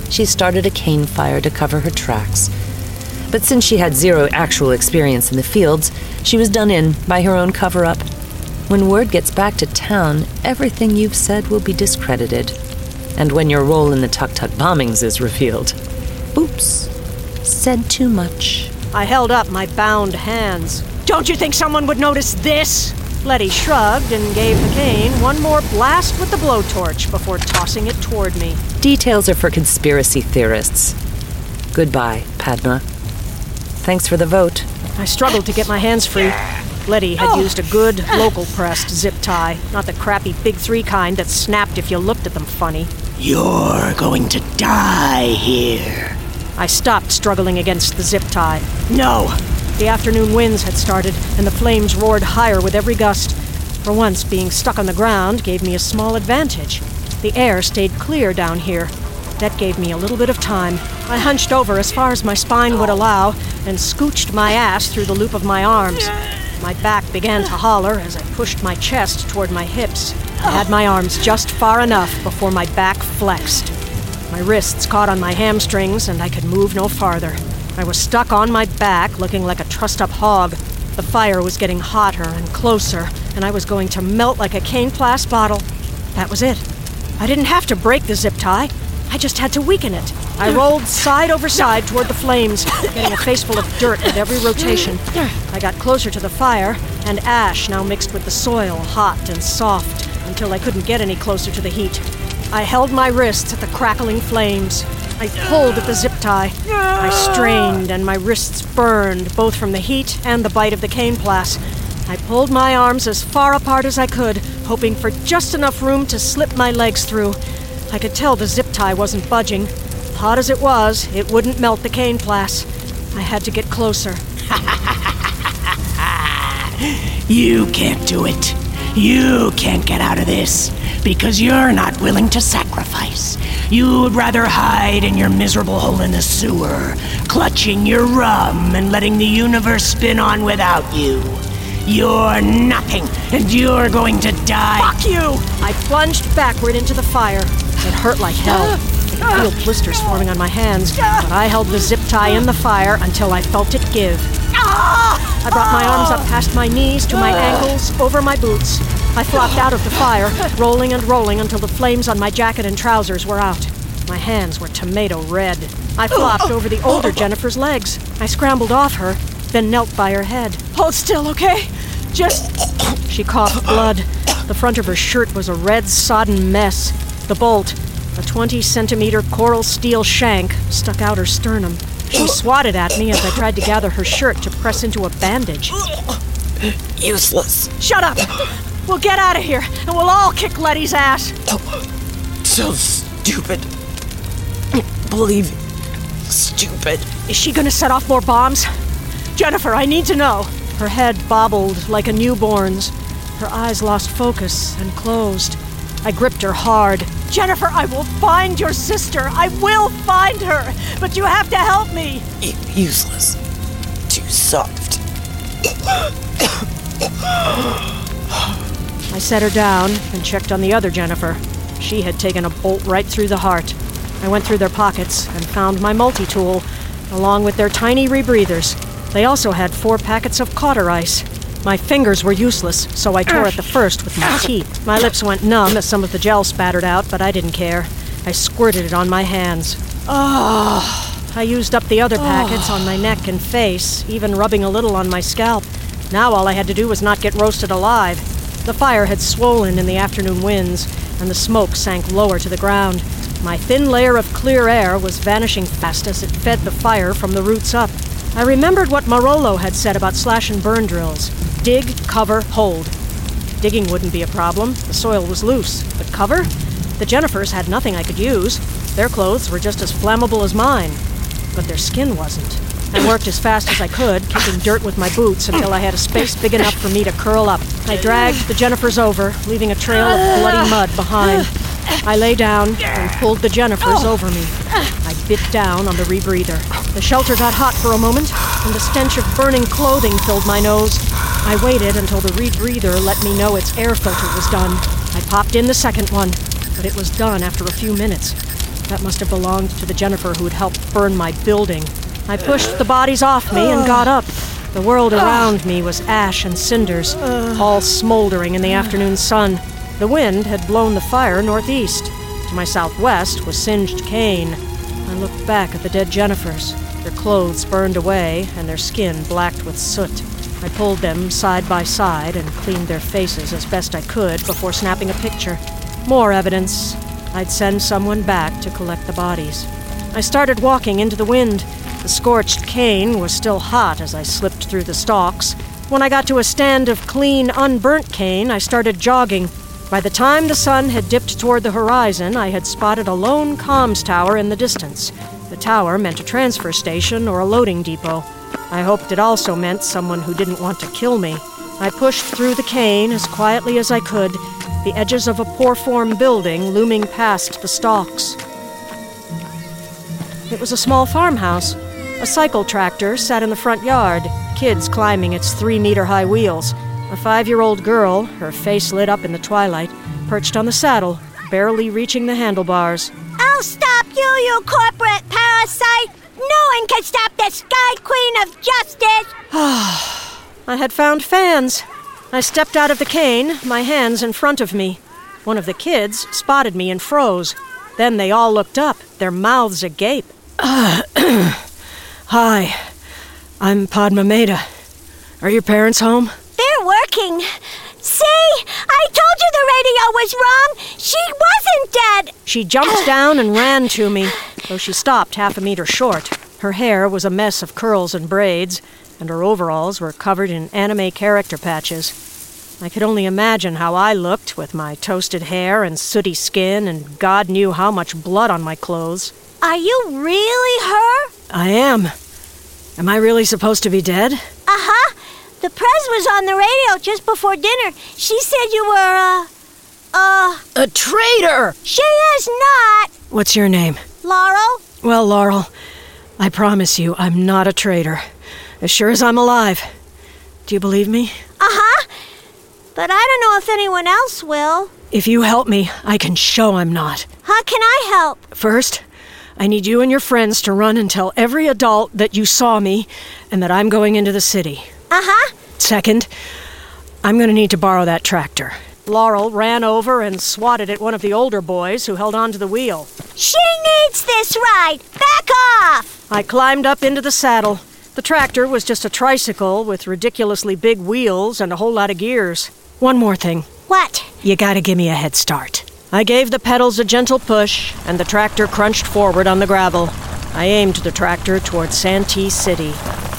Speaker 13: she started a cane fire to cover her tracks. But since she had zero actual experience in the fields, she was done in by her own cover-up. When word gets back to town, everything you've said will be discredited. And when your role in the Tuk-Tuk bombings is revealed, oops, said too much.
Speaker 2: I held up my bound hands. Don't you think someone would notice this? Letty shrugged and gave the cane one more blast with the blowtorch before tossing it toward me.
Speaker 13: Details are for conspiracy theorists. Goodbye, Padma. Thanks for the vote.
Speaker 2: I struggled to get my hands free. Letty had used a good, local-pressed zip tie, not the crappy Big 3 kind that snapped if you looked at them funny.
Speaker 14: You're going to die here.
Speaker 2: I stopped struggling against the zip tie. No! The afternoon winds had started, and the flames roared higher with every gust. For once, being stuck on the ground gave me a small advantage. The air stayed clear down here. That gave me a little bit of time. I hunched over as far as my spine would allow and scooched my ass through the loop of my arms. My back began to holler as I pushed my chest toward my hips. I had my arms just far enough before my back flexed. My wrists caught on my hamstrings and I could move no farther. I was stuck on my back, looking like a trussed-up hog. The fire was getting hotter and closer, and I was going to melt like a Cane Plas bottle. That was it. I didn't have to break the zip tie. I just had to weaken it. I rolled side over side toward the flames, getting a faceful of dirt with every rotation. I got closer to the fire, and ash now mixed with the soil, hot and soft, until I couldn't get any closer to the heat. I held my wrists at the crackling flames. I pulled at the zip tie. I strained, and my wrists burned, both from the heat and the bite of the Cane Plas. I pulled my arms as far apart as I could, hoping for just enough room to slip my legs through. I could tell the zip tie wasn't budging. Hot as it was, it wouldn't melt the Cane Plas. I had to get closer.
Speaker 14: You can't do it. You can't get out of this, because you're not willing to sacrifice. You'd rather hide in your miserable hole in the sewer, clutching your rum and letting the universe spin on without you. You're nothing, and you're going to die.
Speaker 2: Fuck you! I plunged backward into the fire. It hurt like hell. I could feel blisters forming on my hands, but I held the zip tie in the fire until I felt it give. I brought my arms up past my knees to my ankles, over my boots. I flopped out of the fire, rolling and rolling until the flames on my jacket and trousers were out. My hands were tomato red. I flopped over the older Jennifer's legs. I scrambled off her, then knelt by her head. Hold still, okay? Just... She coughed blood. The front of her shirt was a red, sodden mess. The bolt, a 20-centimeter coral steel shank, stuck out her sternum. She swatted at me as I tried to gather her shirt to press into a bandage.
Speaker 14: Useless.
Speaker 2: Shut up! We'll get out of here, and we'll all kick Letty's ass.
Speaker 14: So stupid. Believe stupid.
Speaker 2: Is she gonna set off more bombs? Jennifer, I need to know. Her head bobbled like a newborn's. Her eyes lost focus and closed. I gripped her hard. Jennifer, I will find your sister. I will find her. But you have to help me.
Speaker 14: Useless. Too soft.
Speaker 2: I set her down and checked on the other Jennifer. She had taken a bolt right through the heart. I went through their pockets and found my multi-tool, along with their tiny rebreathers. They also had 4 packets of cauter ice. My fingers were useless, so I tore at the first with my teeth. My lips went numb as some of the gel spattered out, but I didn't care. I squirted it on my hands. I used up the other packets on my neck and face, even rubbing a little on my scalp. Now all I had to do was not get roasted alive. The fire had swollen in the afternoon winds, and the smoke sank lower to the ground. My thin layer of clear air was vanishing fast as it fed the fire from the roots up. I remembered what Marolo had said about slash and burn drills. Dig, cover, hold. Digging wouldn't be a problem. The soil was loose. But cover? The Jennifers had nothing I could use. Their clothes were just as flammable as mine. But their skin wasn't. I worked as fast as I could, kicking dirt with my boots until I had a space big enough for me to curl up. I dragged the Jennifers over, leaving a trail of bloody mud behind. I lay down and pulled the Jennifers over me. I bit down on the rebreather. The shelter got hot for a moment, and the stench of burning clothing filled my nose. I waited until the rebreather let me know its air filter was done. I popped in the second one, but it was done after a few minutes. That must have belonged to the Jennifer who'd helped burn my building. I pushed the bodies off me and got up. The world around me was ash and cinders, all smoldering in the afternoon sun. The wind had blown the fire northeast. To my southwest was singed cane. I looked back at the dead Jennifers, their clothes burned away and their skin blacked with soot. I pulled them side by side and cleaned their faces as best I could before snapping a picture. More evidence. I'd send someone back to collect the bodies. I started walking into the wind. The scorched cane was still hot as I slipped through the stalks. When I got to a stand of clean, unburnt cane, I started jogging. By the time the sun had dipped toward the horizon, I had spotted a lone comms tower in the distance. The tower meant a transfer station or a loading depot. I hoped it also meant someone who didn't want to kill me. I pushed through the cane as quietly as I could, the edges of a poor-form building looming past the stalks. It was a small farmhouse. A cycle tractor sat in the front yard, kids climbing its 3-meter-high wheels. A 5-year-old girl, her face lit up in the twilight, perched on the saddle, barely reaching the handlebars.
Speaker 15: I'll stop you, you corporate parasite! No one can stop the Sky Queen of Justice!
Speaker 2: I had found fans. I stepped out of the cane, my hands in front of me. One of the kids spotted me and froze. Then they all looked up, their mouths agape. Hi, I'm Padma Mehta. Are your parents home?
Speaker 15: They're working. See? I told you the radio was wrong. She wasn't dead.
Speaker 2: She jumped down and ran to me, though she stopped half a meter short. Her hair was a mess of curls and braids, and her overalls were covered in anime character patches. I could only imagine how I looked with my toasted hair and sooty skin and God knew how much blood on my clothes.
Speaker 15: Are you really her?
Speaker 2: I am. Am I really supposed to be dead?
Speaker 15: Uh-huh. The press was on the radio just before dinner. She said you were,
Speaker 2: A traitor!
Speaker 15: She is not!
Speaker 2: What's your name?
Speaker 15: Laurel?
Speaker 2: Well, Laurel, I promise you I'm not a traitor. As sure as I'm alive. Do you believe me?
Speaker 15: Uh-huh. But I don't know if anyone else will.
Speaker 2: If you help me, I can show I'm not.
Speaker 15: How can I help?
Speaker 2: First, I need you and your friends to run and tell every adult that you saw me and that I'm going into the city.
Speaker 15: Uh-huh.
Speaker 2: Second, I'm going to need to borrow that tractor. Laurel ran over and swatted at one of the older boys who held onto the wheel.
Speaker 15: She needs this ride! Back off!
Speaker 2: I climbed up into the saddle. The tractor was just a tricycle with ridiculously big wheels and a whole lot of gears. One more thing.
Speaker 15: What?
Speaker 2: You gotta give me a head start. I gave the pedals a gentle push, and the tractor crunched forward on the gravel. I aimed the tractor toward Santee City.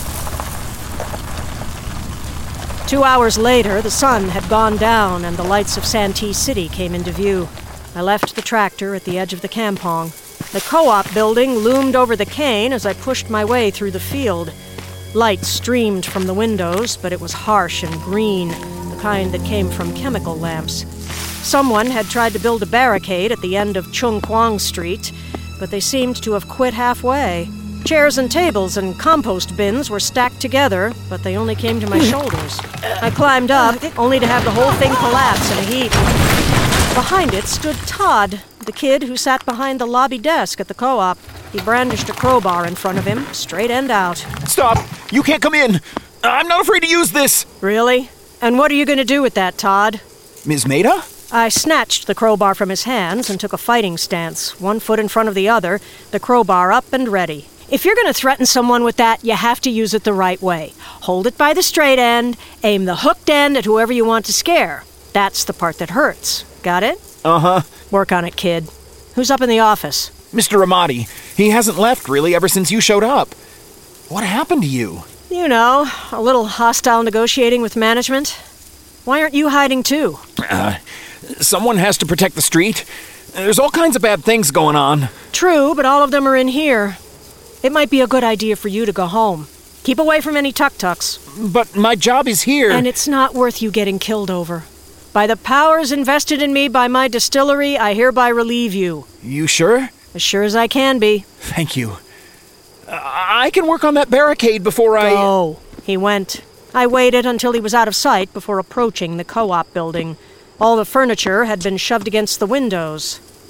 Speaker 2: 2 hours later, the sun had gone down and the lights of Santee City came into view. I left the tractor at the edge of the campong. The co-op building loomed over the cane as I pushed my way through the field. Light streamed from the windows, but it was harsh and green, the kind that came from chemical lamps. Someone had tried to build a barricade at the end of Chung Kwang Street, but they seemed to have quit halfway. Chairs and tables and compost bins were stacked together, but they only came to my shoulders. I climbed up, only to have the whole thing collapse in a heap. Behind it stood Todd, the kid who sat behind the lobby desk at the co-op. He brandished a crowbar in front of him, straight end out.
Speaker 16: Stop! You can't come in! I'm not afraid to use this!
Speaker 2: Really? And what are you going to do with that, Todd?
Speaker 16: Ms. Mehta?
Speaker 2: I snatched the crowbar from his hands and took a fighting stance, one foot in front of the other, the crowbar up and ready. If you're going to threaten someone with that, you have to use it the right way. Hold it by the straight end, aim the hooked end at whoever you want to scare. That's the part that hurts. Got it?
Speaker 16: Uh-huh.
Speaker 2: Work on it, kid. Who's up in the office?
Speaker 16: Mr. Ramadi. He hasn't left, really, ever since you showed up. What happened to you?
Speaker 2: You know, a little hostile negotiating with management. Why aren't you hiding too?
Speaker 16: Someone has to protect the street. There's all kinds of bad things going on.
Speaker 2: True, but all of them are in here. It might be a good idea for you to go home. Keep away from any tuk-tuks.
Speaker 16: But my job is here.
Speaker 2: And it's not worth you getting killed over. By the powers invested in me by my distillery, I hereby relieve you.
Speaker 16: You sure?
Speaker 2: As sure as I can be.
Speaker 16: Thank you. I can work on that barricade before I...
Speaker 2: Go. He went. I waited until he was out of sight before approaching the co-op building. All the furniture had been shoved against the windows.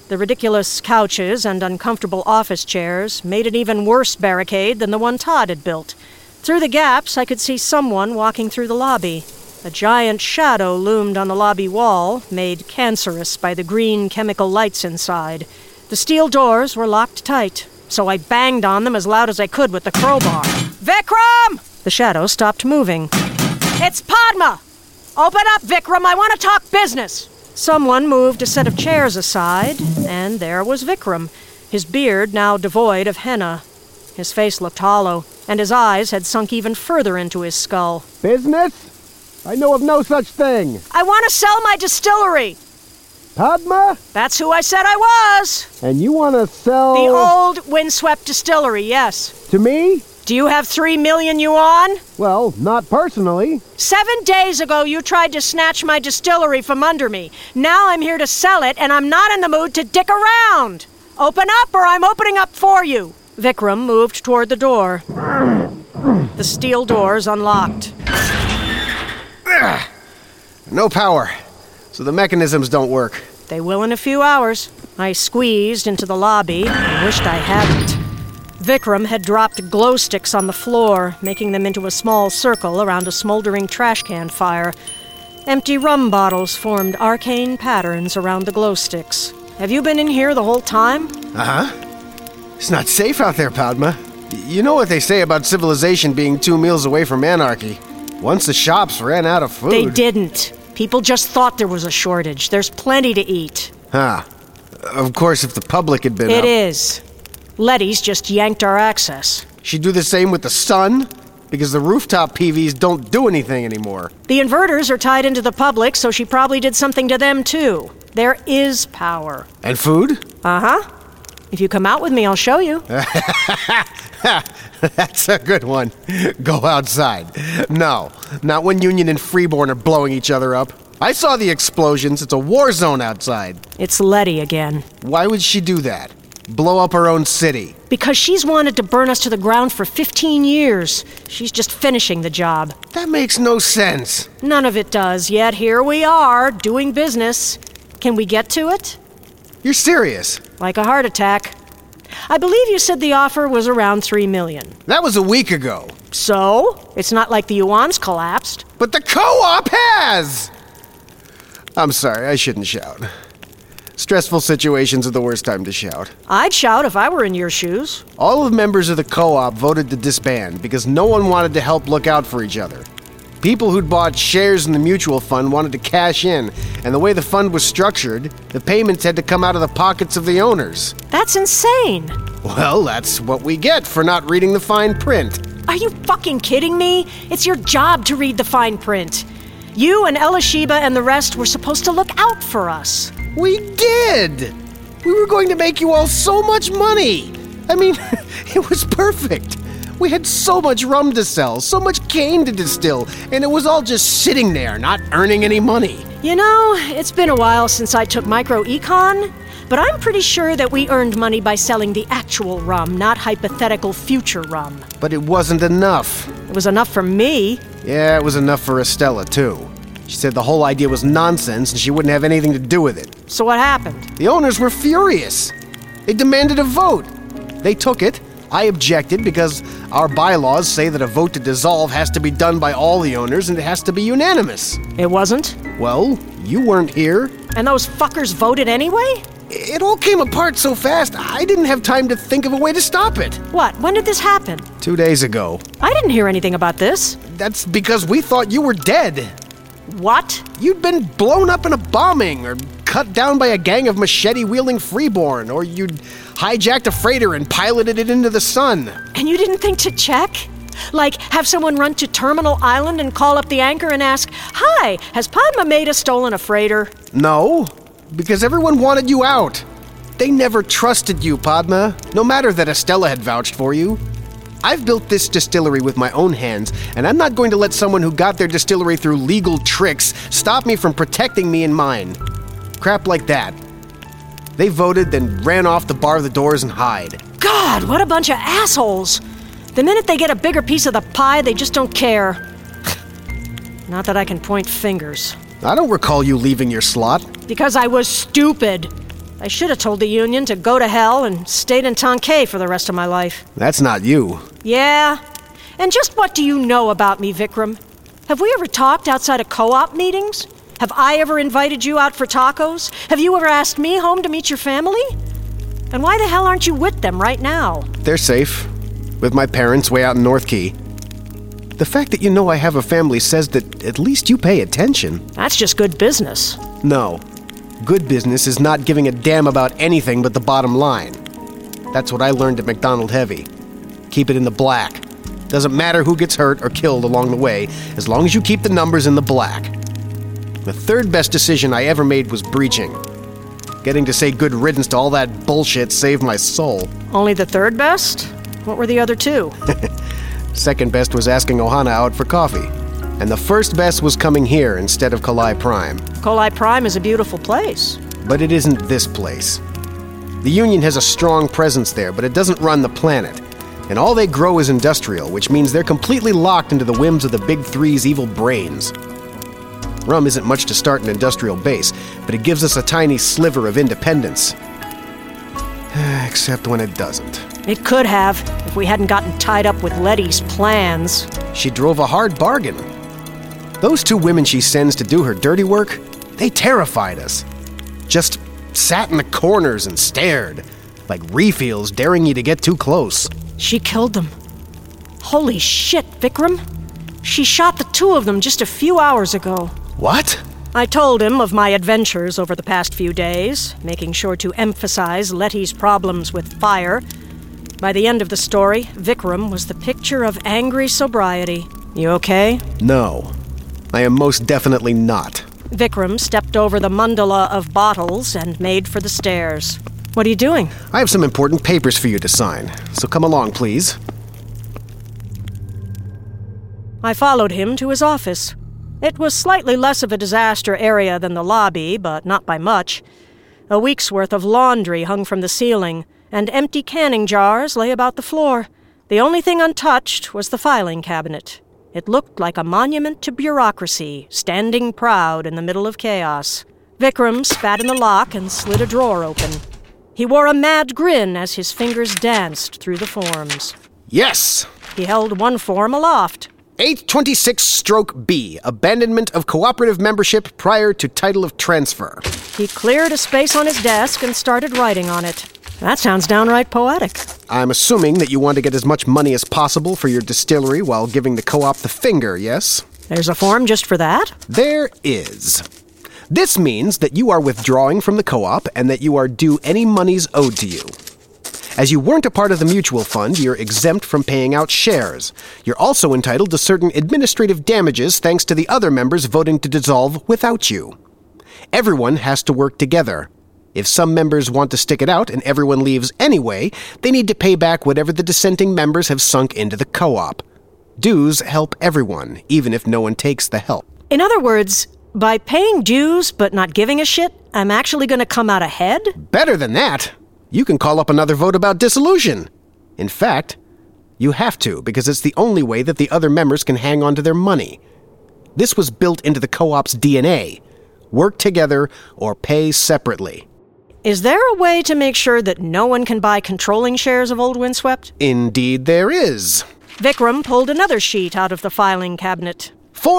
Speaker 2: The ridiculous couches and uncomfortable office chairs made an even worse barricade than the one Todd had built. Through the gaps, I could see someone walking through the lobby. A giant shadow loomed on the lobby wall, made cancerous by the green chemical lights inside. The steel doors were locked tight, so I banged on them as loud as I could with the crowbar. Vikram! The shadow stopped moving. It's Padma! Open up, Vikram, I want to talk business! Someone moved a set of chairs aside, and there was Vikram, his beard now devoid of henna. His face looked hollow, and his eyes had sunk even further into his skull.
Speaker 17: Business? I know of no such thing.
Speaker 2: I want to sell my distillery.
Speaker 17: Padma?
Speaker 2: That's who I said I was.
Speaker 17: And you want to sell...
Speaker 2: The old windswept distillery, yes.
Speaker 17: To me?
Speaker 2: Do you have 3 million yuan?
Speaker 17: Well, not personally.
Speaker 2: 7 days ago, you tried to snatch my distillery from under me. Now I'm here to sell it, and I'm not in the mood to dick around. Open up, or I'm opening up for you. Vikram moved toward the door. The steel doors unlocked.
Speaker 17: No power, so the mechanisms don't work.
Speaker 2: They will in a few hours. I squeezed into the lobby and wished I hadn't. Vikram had dropped glow sticks on the floor, making them into a small circle around a smoldering trash can fire. Empty rum bottles formed arcane patterns around the glow sticks. Have you been in here the whole time?
Speaker 17: Uh-huh. It's not safe out there, Padma. You know what they say about civilization being 2 meals away from anarchy. Once the shops ran out of food...
Speaker 2: They didn't. People just thought there was a shortage. There's plenty to eat.
Speaker 17: Huh. Of course, if the public had been
Speaker 2: It
Speaker 17: up...
Speaker 2: is. Letty's just yanked our access.
Speaker 17: She'd do the same with the sun? Because the rooftop PVs don't do anything anymore.
Speaker 2: The inverters are tied into the public, so she probably did something to them, too. There is power.
Speaker 17: And food?
Speaker 2: Uh-huh. If you come out with me, I'll show you.
Speaker 17: That's a good one. Go outside. No, not when Union and Freeborn are blowing each other up. I saw the explosions. It's a war zone outside.
Speaker 2: It's Letty again.
Speaker 17: Why would she do that? Blow up her own city?
Speaker 2: Because she's wanted to burn us to the ground for 15 years. She's just finishing the job.
Speaker 17: That makes no sense.
Speaker 2: None of it does, yet here we are, doing business. Can we get to it?
Speaker 17: You're serious?
Speaker 2: Like a heart attack. I believe you said the offer was around 3 million.
Speaker 17: That was a week ago.
Speaker 2: So? It's not like the yuan's collapsed.
Speaker 17: But the co-op has! I'm sorry, I shouldn't shout. Stressful situations are the worst time to shout.
Speaker 2: I'd shout if I were in your shoes.
Speaker 17: All of the members of the co-op voted to disband because no one wanted to help look out for each other. People who'd bought shares in the mutual fund wanted to cash in, and the way the fund was structured, the payments had to come out of the pockets of the owners.
Speaker 2: That's insane.
Speaker 17: Well, that's what we get for not reading the fine print.
Speaker 2: Are you fucking kidding me? It's your job to read the fine print. You and Elisheba and the rest were supposed to look out for us.
Speaker 17: We did! We were going to make you all so much money! I mean, it was perfect. We had so much rum to sell, so much cane to distill, and it was all just sitting there, not earning any money.
Speaker 2: You know, it's been a while since I took micro-econ, but I'm pretty sure that we earned money by selling the actual rum, not hypothetical future rum.
Speaker 17: But it wasn't enough.
Speaker 2: It was enough for me.
Speaker 17: Yeah, it was enough for Estella, too. She said the whole idea was nonsense and she wouldn't have anything to do with it.
Speaker 2: So what happened?
Speaker 17: The owners were furious. They demanded a vote. They took it. I objected because our bylaws say that a vote to dissolve has to be done by all the owners and it has to be unanimous.
Speaker 2: It wasn't?
Speaker 17: Well, you weren't here.
Speaker 2: And those fuckers voted anyway?
Speaker 17: It all came apart so fast, I didn't have time to think of a way to stop it.
Speaker 2: What? When did this happen?
Speaker 17: 2 days ago.
Speaker 2: I didn't hear anything about this.
Speaker 17: That's because we thought you were dead.
Speaker 2: What?
Speaker 17: You'd been blown up in a bombing, or cut down by a gang of machete-wielding Freeborn, or you'd hijacked a freighter and piloted it into the sun.
Speaker 2: And you didn't think to check? Like, have someone run to Terminal Island and call up the anchor and ask, "Hi, has Padma Maida stolen a freighter?"
Speaker 17: No, because everyone wanted you out. They never trusted you, Padma, no matter that Estella had vouched for you. I've built this distillery with my own hands, and I'm not going to let someone who got their distillery through legal tricks stop me from protecting me and mine. Crap like that. They voted, then ran off to bar the doors and hide.
Speaker 2: God, what a bunch of assholes! The minute they get a bigger piece of the pie, they just don't care. Not that I can point fingers.
Speaker 17: I don't recall you leaving your slot.
Speaker 2: Because I was stupid. I should have told the union to go to hell and stayed in Tonquet for the rest of my life.
Speaker 17: That's not you.
Speaker 2: Yeah? And just what do you know about me, Vikram? Have we ever talked outside of co-op meetings? Have I ever invited you out for tacos? Have you ever asked me home to meet your family? And why the hell aren't you with them right now?
Speaker 17: They're safe. With my parents way out in North Key. The fact that you know I have a family says that at least you pay attention.
Speaker 2: That's just good business.
Speaker 17: No. Good business is not giving a damn about anything but the bottom line. That's what I learned at McDonald Heavy. Keep it in the black. Doesn't matter who gets hurt or killed along the way, as long as you keep the numbers in the black. The third best decision I ever made was breaching. Getting to say good riddance to all that bullshit saved my soul.
Speaker 2: Only the third best? What were the other two?
Speaker 17: Second best was asking Ohana out for coffee. And the first best was coming here instead of Kalai Prime.
Speaker 2: Kalai Prime is a beautiful place.
Speaker 17: But it isn't this place. The Union has a strong presence there, but it doesn't run the planet. And all they grow is industrial, which means they're completely locked into the whims of the Big Three's evil brains. Rum isn't much to start an industrial base, but it gives us a tiny sliver of independence. Except when it doesn't.
Speaker 2: It could have, if we hadn't gotten tied up with Letty's plans.
Speaker 17: She drove a hard bargain. Those two women she sends to do her dirty work, they terrified us. Just sat in the corners and stared, like refills daring you to get too close.
Speaker 2: She killed them. Holy shit, Vikram. She shot the two of them just a few hours ago.
Speaker 17: What?
Speaker 2: I told him of my adventures over the past few days, making sure to emphasize Letty's problems with fire. By the end of the story, Vikram was the picture of angry sobriety. You okay?
Speaker 17: No, I am most definitely not.
Speaker 2: Vikram stepped over the mandala of bottles and made for the stairs. What are you doing?
Speaker 17: I have some important papers for you to sign, so come along, please.
Speaker 2: I followed him to his office. It was slightly less of a disaster area than the lobby, but not by much. A week's worth of laundry hung from the ceiling, and empty canning jars lay about the floor. The only thing untouched was the filing cabinet. It looked like a monument to bureaucracy, standing proud in the middle of chaos. Vikram spat in the lock and slid a drawer open. He wore a mad grin as his fingers danced through the forms.
Speaker 17: Yes!
Speaker 2: He held one form aloft.
Speaker 17: 826-B, abandonment of cooperative membership prior to title of transfer.
Speaker 2: He cleared a space on his desk and started writing on it. That sounds downright poetic.
Speaker 17: I'm assuming that you want to get as much money as possible for your distillery while giving the co-op the finger, yes?
Speaker 2: There's a form just for that?
Speaker 17: There is. This means that you are withdrawing from the co-op and that you are due any monies owed to you. As you weren't a part of the mutual fund, you're exempt from paying out shares. You're also entitled to certain administrative damages thanks to the other members voting to dissolve without you. Everyone has to work together. If some members want to stick it out and everyone leaves anyway, they need to pay back whatever the dissenting members have sunk into the co-op. Dues help everyone, even if no one takes the help.
Speaker 2: In other words, by paying dues but not giving a shit, I'm actually going to come out ahead?
Speaker 17: Better than that. You can call up another vote about dissolution. In fact, you have to, because it's the only way that the other members can hang on to their money. This was built into the co-op's DNA. Work together or pay separately.
Speaker 2: Is there a way to make sure that no one can buy controlling shares of Old Windswept?
Speaker 17: Indeed there is.
Speaker 2: Vikram pulled another sheet out of the filing cabinet.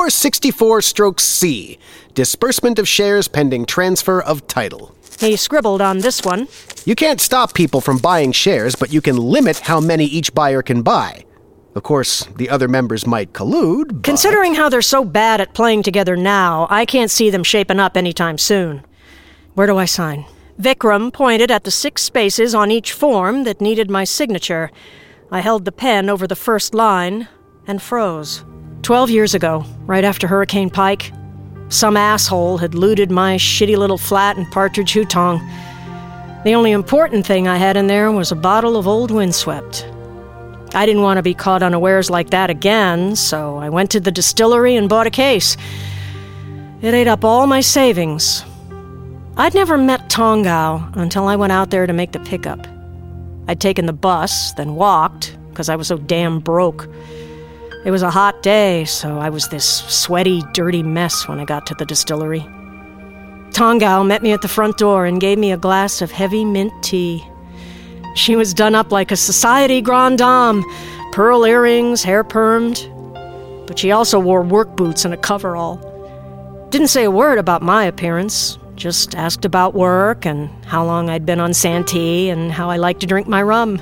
Speaker 17: 464-C, disbursement of shares pending transfer of title.
Speaker 2: He scribbled on this one.
Speaker 17: You can't stop people from buying shares, but you can limit how many each buyer can buy. Of course, the other members might collude, but...
Speaker 2: Considering how they're so bad at playing together now, I can't see them shaping up anytime soon. Where do I sign? Vikram pointed at the 6 spaces on each form that needed my signature. I held the pen over the first line and froze. 12 years ago, right after Hurricane Pike, some asshole had looted my shitty little flat in Partridge Hutong. The only important thing I had in there was a bottle of Old Windswept. I didn't want to be caught unawares like that again, so I went to the distillery and bought a case. It ate up all my savings. I'd never met Tongao until I went out there to make the pickup. I'd taken the bus, then walked, because I was so damn broke. It was a hot day, so I was this sweaty, dirty mess when I got to the distillery. Tongao met me at the front door and gave me a glass of heavy mint tea. She was done up like a society grande dame, pearl earrings, hair permed. But she also wore work boots and a coverall. Didn't say a word about my appearance, just asked about work and how long I'd been on Santee and how I liked to drink my rum.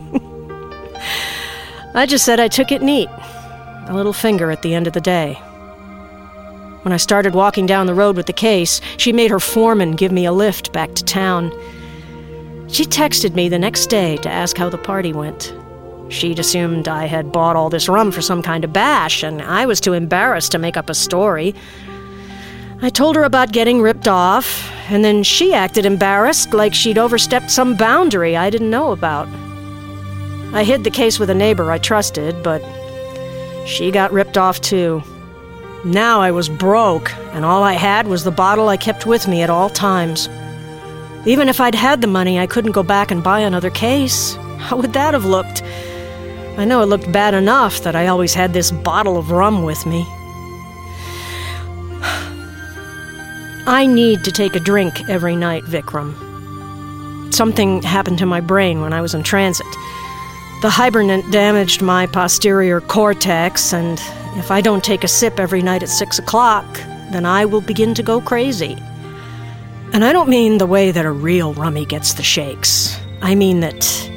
Speaker 2: I just said I took it neat, a little finger at the end of the day. When I started walking down the road with the case, she made her foreman give me a lift back to town. She texted me the next day to ask how the party went. She'd assumed I had bought all this rum for some kind of bash, and I was too embarrassed to make up a story. I told her about getting ripped off, and then she acted embarrassed, like she'd overstepped some boundary I didn't know about. I hid the case with a neighbor I trusted, but she got ripped off too. Now I was broke, and all I had was the bottle I kept with me at all times. Even if I'd had the money, I couldn't go back and buy another case. How would that have looked? I know it looked bad enough that I always had this bottle of rum with me. I need to take a drink every night, Vikram. Something happened to my brain when I was in transit. The hibernant damaged my posterior cortex, and if I don't take a sip every night at 6 o'clock, then I will begin to go crazy. And I don't mean the way that a real rummy gets the shakes. I mean that...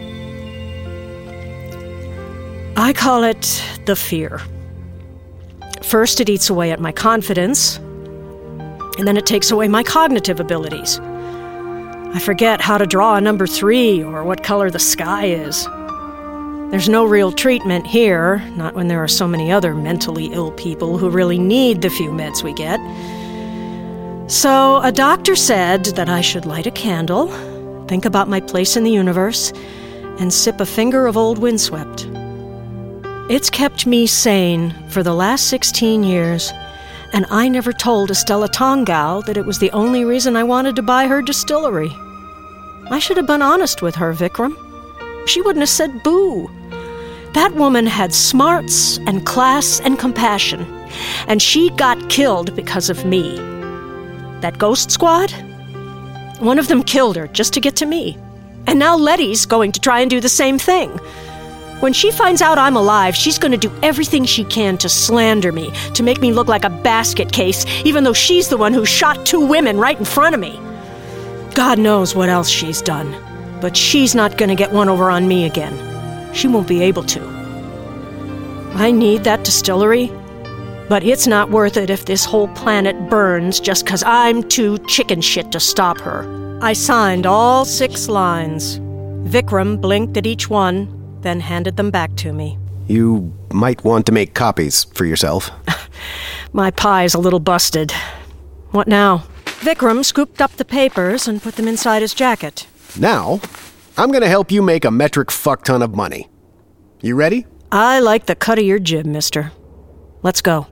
Speaker 2: I call it the fear. First, it eats away at my confidence, and then it takes away my cognitive abilities. I forget how to draw a number 3 or what color the sky is. There's no real treatment here, not when there are so many other mentally ill people who really need the few meds we get. So a doctor said that I should light a candle, think about my place in the universe, and sip a finger of old windswept. It's kept me sane for the last 16 years, and I never told Estella Tongao that it was the only reason I wanted to buy her distillery. I should have been honest with her, Vikram. She wouldn't have said boo. That woman had smarts and class and compassion, and she got killed because of me. That ghost squad? One of them killed her just to get to me. And now Letty's going to try and do the same thing. When she finds out I'm alive, she's going to do everything she can to slander me, to make me look like a basket case, even though she's the one who shot 2 women right in front of me. God knows what else she's done, but she's not going to get one over on me again. She won't be able to. I need that distillery, but it's not worth it if this whole planet burns just 'cause I'm too chicken shit to stop her. I signed all 6 lines. Vikram blinked at each one, then handed them back to me.
Speaker 17: You might want to make copies for yourself.
Speaker 2: My pie's a little busted. What now? Vikram scooped up the papers and put them inside his jacket.
Speaker 17: Now, I'm gonna help you make a metric fuck ton of money. You ready?
Speaker 2: I like the cut of your jib, mister. Let's go.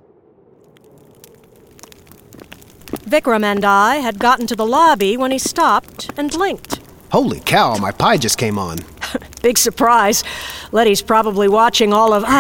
Speaker 2: Vikram and I had gotten to the lobby when he stopped and blinked.
Speaker 17: Holy cow, my pie just came on.
Speaker 2: Big surprise. Letty's probably watching all of...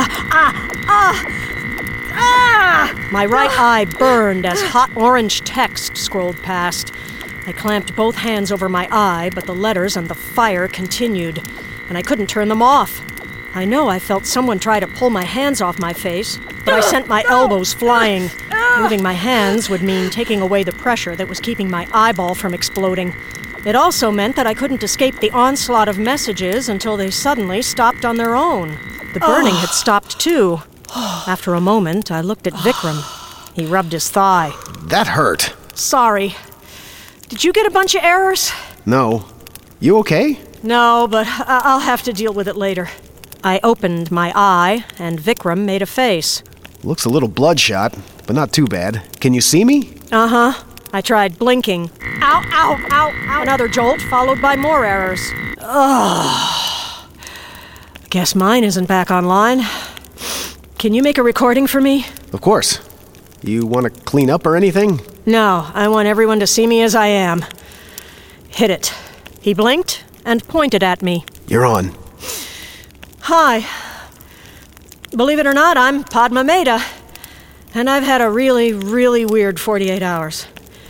Speaker 2: My right eye burned as hot orange text scrolled past. I clamped both hands over my eye, but the letters and the fire continued, and I couldn't turn them off. I know I felt someone try to pull my hands off my face, but I sent my elbows flying. Moving my hands would mean taking away the pressure that was keeping my eyeball from exploding. It also meant that I couldn't escape the onslaught of messages until they suddenly stopped on their own. The burning had stopped too. After a moment, I looked at Vikram. He rubbed his thigh.
Speaker 17: That hurt.
Speaker 2: Sorry. Did you get a bunch of errors?
Speaker 17: No. You okay?
Speaker 2: No, but I'll have to deal with it later. I opened my eye, and Vikram made a face.
Speaker 17: Looks a little bloodshot, but not too bad. Can you see me?
Speaker 2: Uh-huh. I tried blinking. Ow, ow, ow, ow. Another jolt, followed by more errors. Ugh. Guess mine isn't back online. Can you make a recording for me?
Speaker 17: Of course. You want to clean up or anything?
Speaker 2: No, I want everyone to see me as I am. Hit it. He blinked and pointed at me.
Speaker 17: You're on.
Speaker 2: Hi. Believe it or not, I'm Padma Mehta. And I've had a really, really weird 48 hours.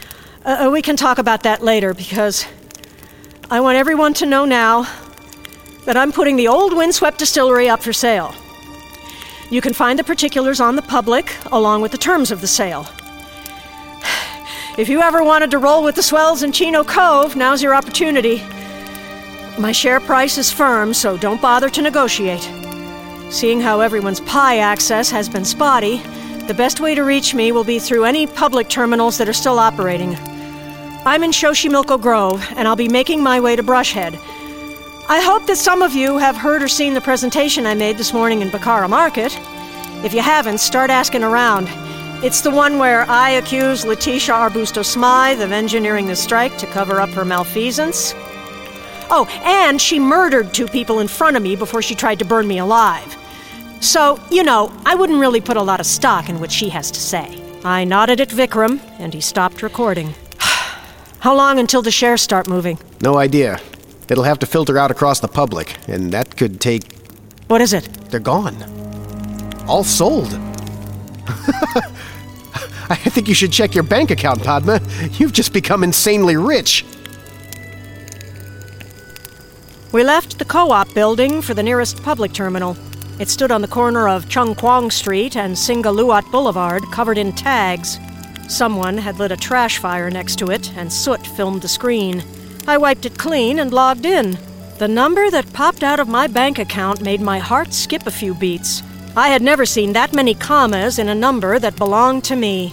Speaker 2: We can talk about that later, because I want everyone to know now that I'm putting the old Windswept Distillery up for sale. You can find the particulars on the public, along with the terms of the sale. If you ever wanted to roll with the swells in Chino Cove, now's your opportunity. My share price is firm, so don't bother to negotiate. Seeing how everyone's pie access has been spotty, the best way to reach me will be through any public terminals that are still operating. I'm in Xochimilco Grove, and I'll be making my way to Brushhead. I hope that some of you have heard or seen the presentation I made this morning in Bacara Market. If you haven't, start asking around. It's the one where I accuse Letitia Arbusto-Smythe of engineering the strike to cover up her malfeasance. Oh, and she murdered 2 people in front of me before she tried to burn me alive. So, I wouldn't really put a lot of stock in what she has to say. I nodded at Vikram, and he stopped recording. How long until the shares start moving?
Speaker 17: No idea. It'll have to filter out across the public, and that could take...
Speaker 2: What is it?
Speaker 17: They're gone. All sold. I think you should check your bank account, Padma. You've just become insanely rich.
Speaker 2: We left the co-op building for the nearest public terminal. It stood on the corner of Chung Kwong Street and Singaluat Boulevard, covered in tags. Someone had lit a trash fire next to it, and soot filmed the screen. I wiped it clean and logged in. The number that popped out of my bank account made my heart skip a few beats. I had never seen that many commas in a number that belonged to me.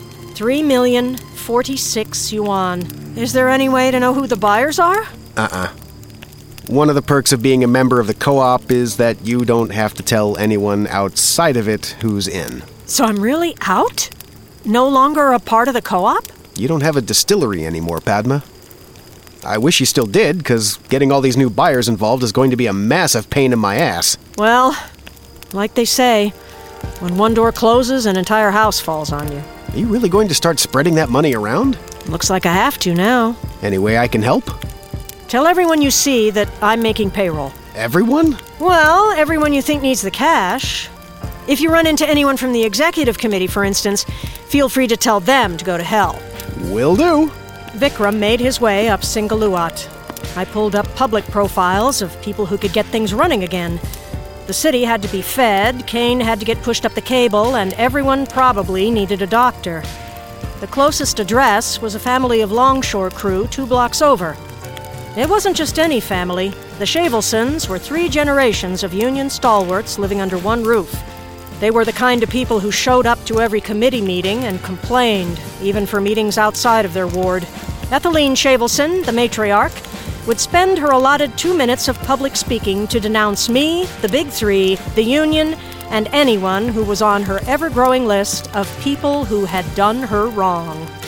Speaker 2: 3,046 yuan. Is there any way to know who the buyers are?
Speaker 17: One of the perks of being a member of the co-op is that you don't have to tell anyone outside of it who's in.
Speaker 2: So I'm really out? No longer a part of the co-op?
Speaker 17: You don't have a distillery anymore, Padma. I wish you still did, because getting all these new buyers involved is going to be a massive pain in my ass.
Speaker 2: Well, like they say, when one door closes, an entire house falls on you.
Speaker 17: Are you really going to start spreading that money around?
Speaker 2: Looks like I have to now.
Speaker 17: Any way I can help?
Speaker 2: Tell everyone you see that I'm making payroll.
Speaker 17: Everyone?
Speaker 2: Well, everyone you think needs the cash. If you run into anyone from the executive committee, for instance, feel free to tell them to go to hell.
Speaker 17: Will do.
Speaker 2: Vikram made his way up Singaluat. I pulled up public profiles of people who could get things running again. The city had to be fed, Kane had to get pushed up the cable, and everyone probably needed a doctor. The closest address was a family of longshore crew 2 blocks over. It wasn't just any family. The Shavelsons were 3 generations of Union stalwarts living under one roof. They were the kind of people who showed up to every committee meeting and complained, even for meetings outside of their ward. Etheline Shavelson, the matriarch, would spend her allotted 2 minutes of public speaking to denounce me, the Big Three, the Union, and anyone who was on her ever-growing list of people who had done her wrong.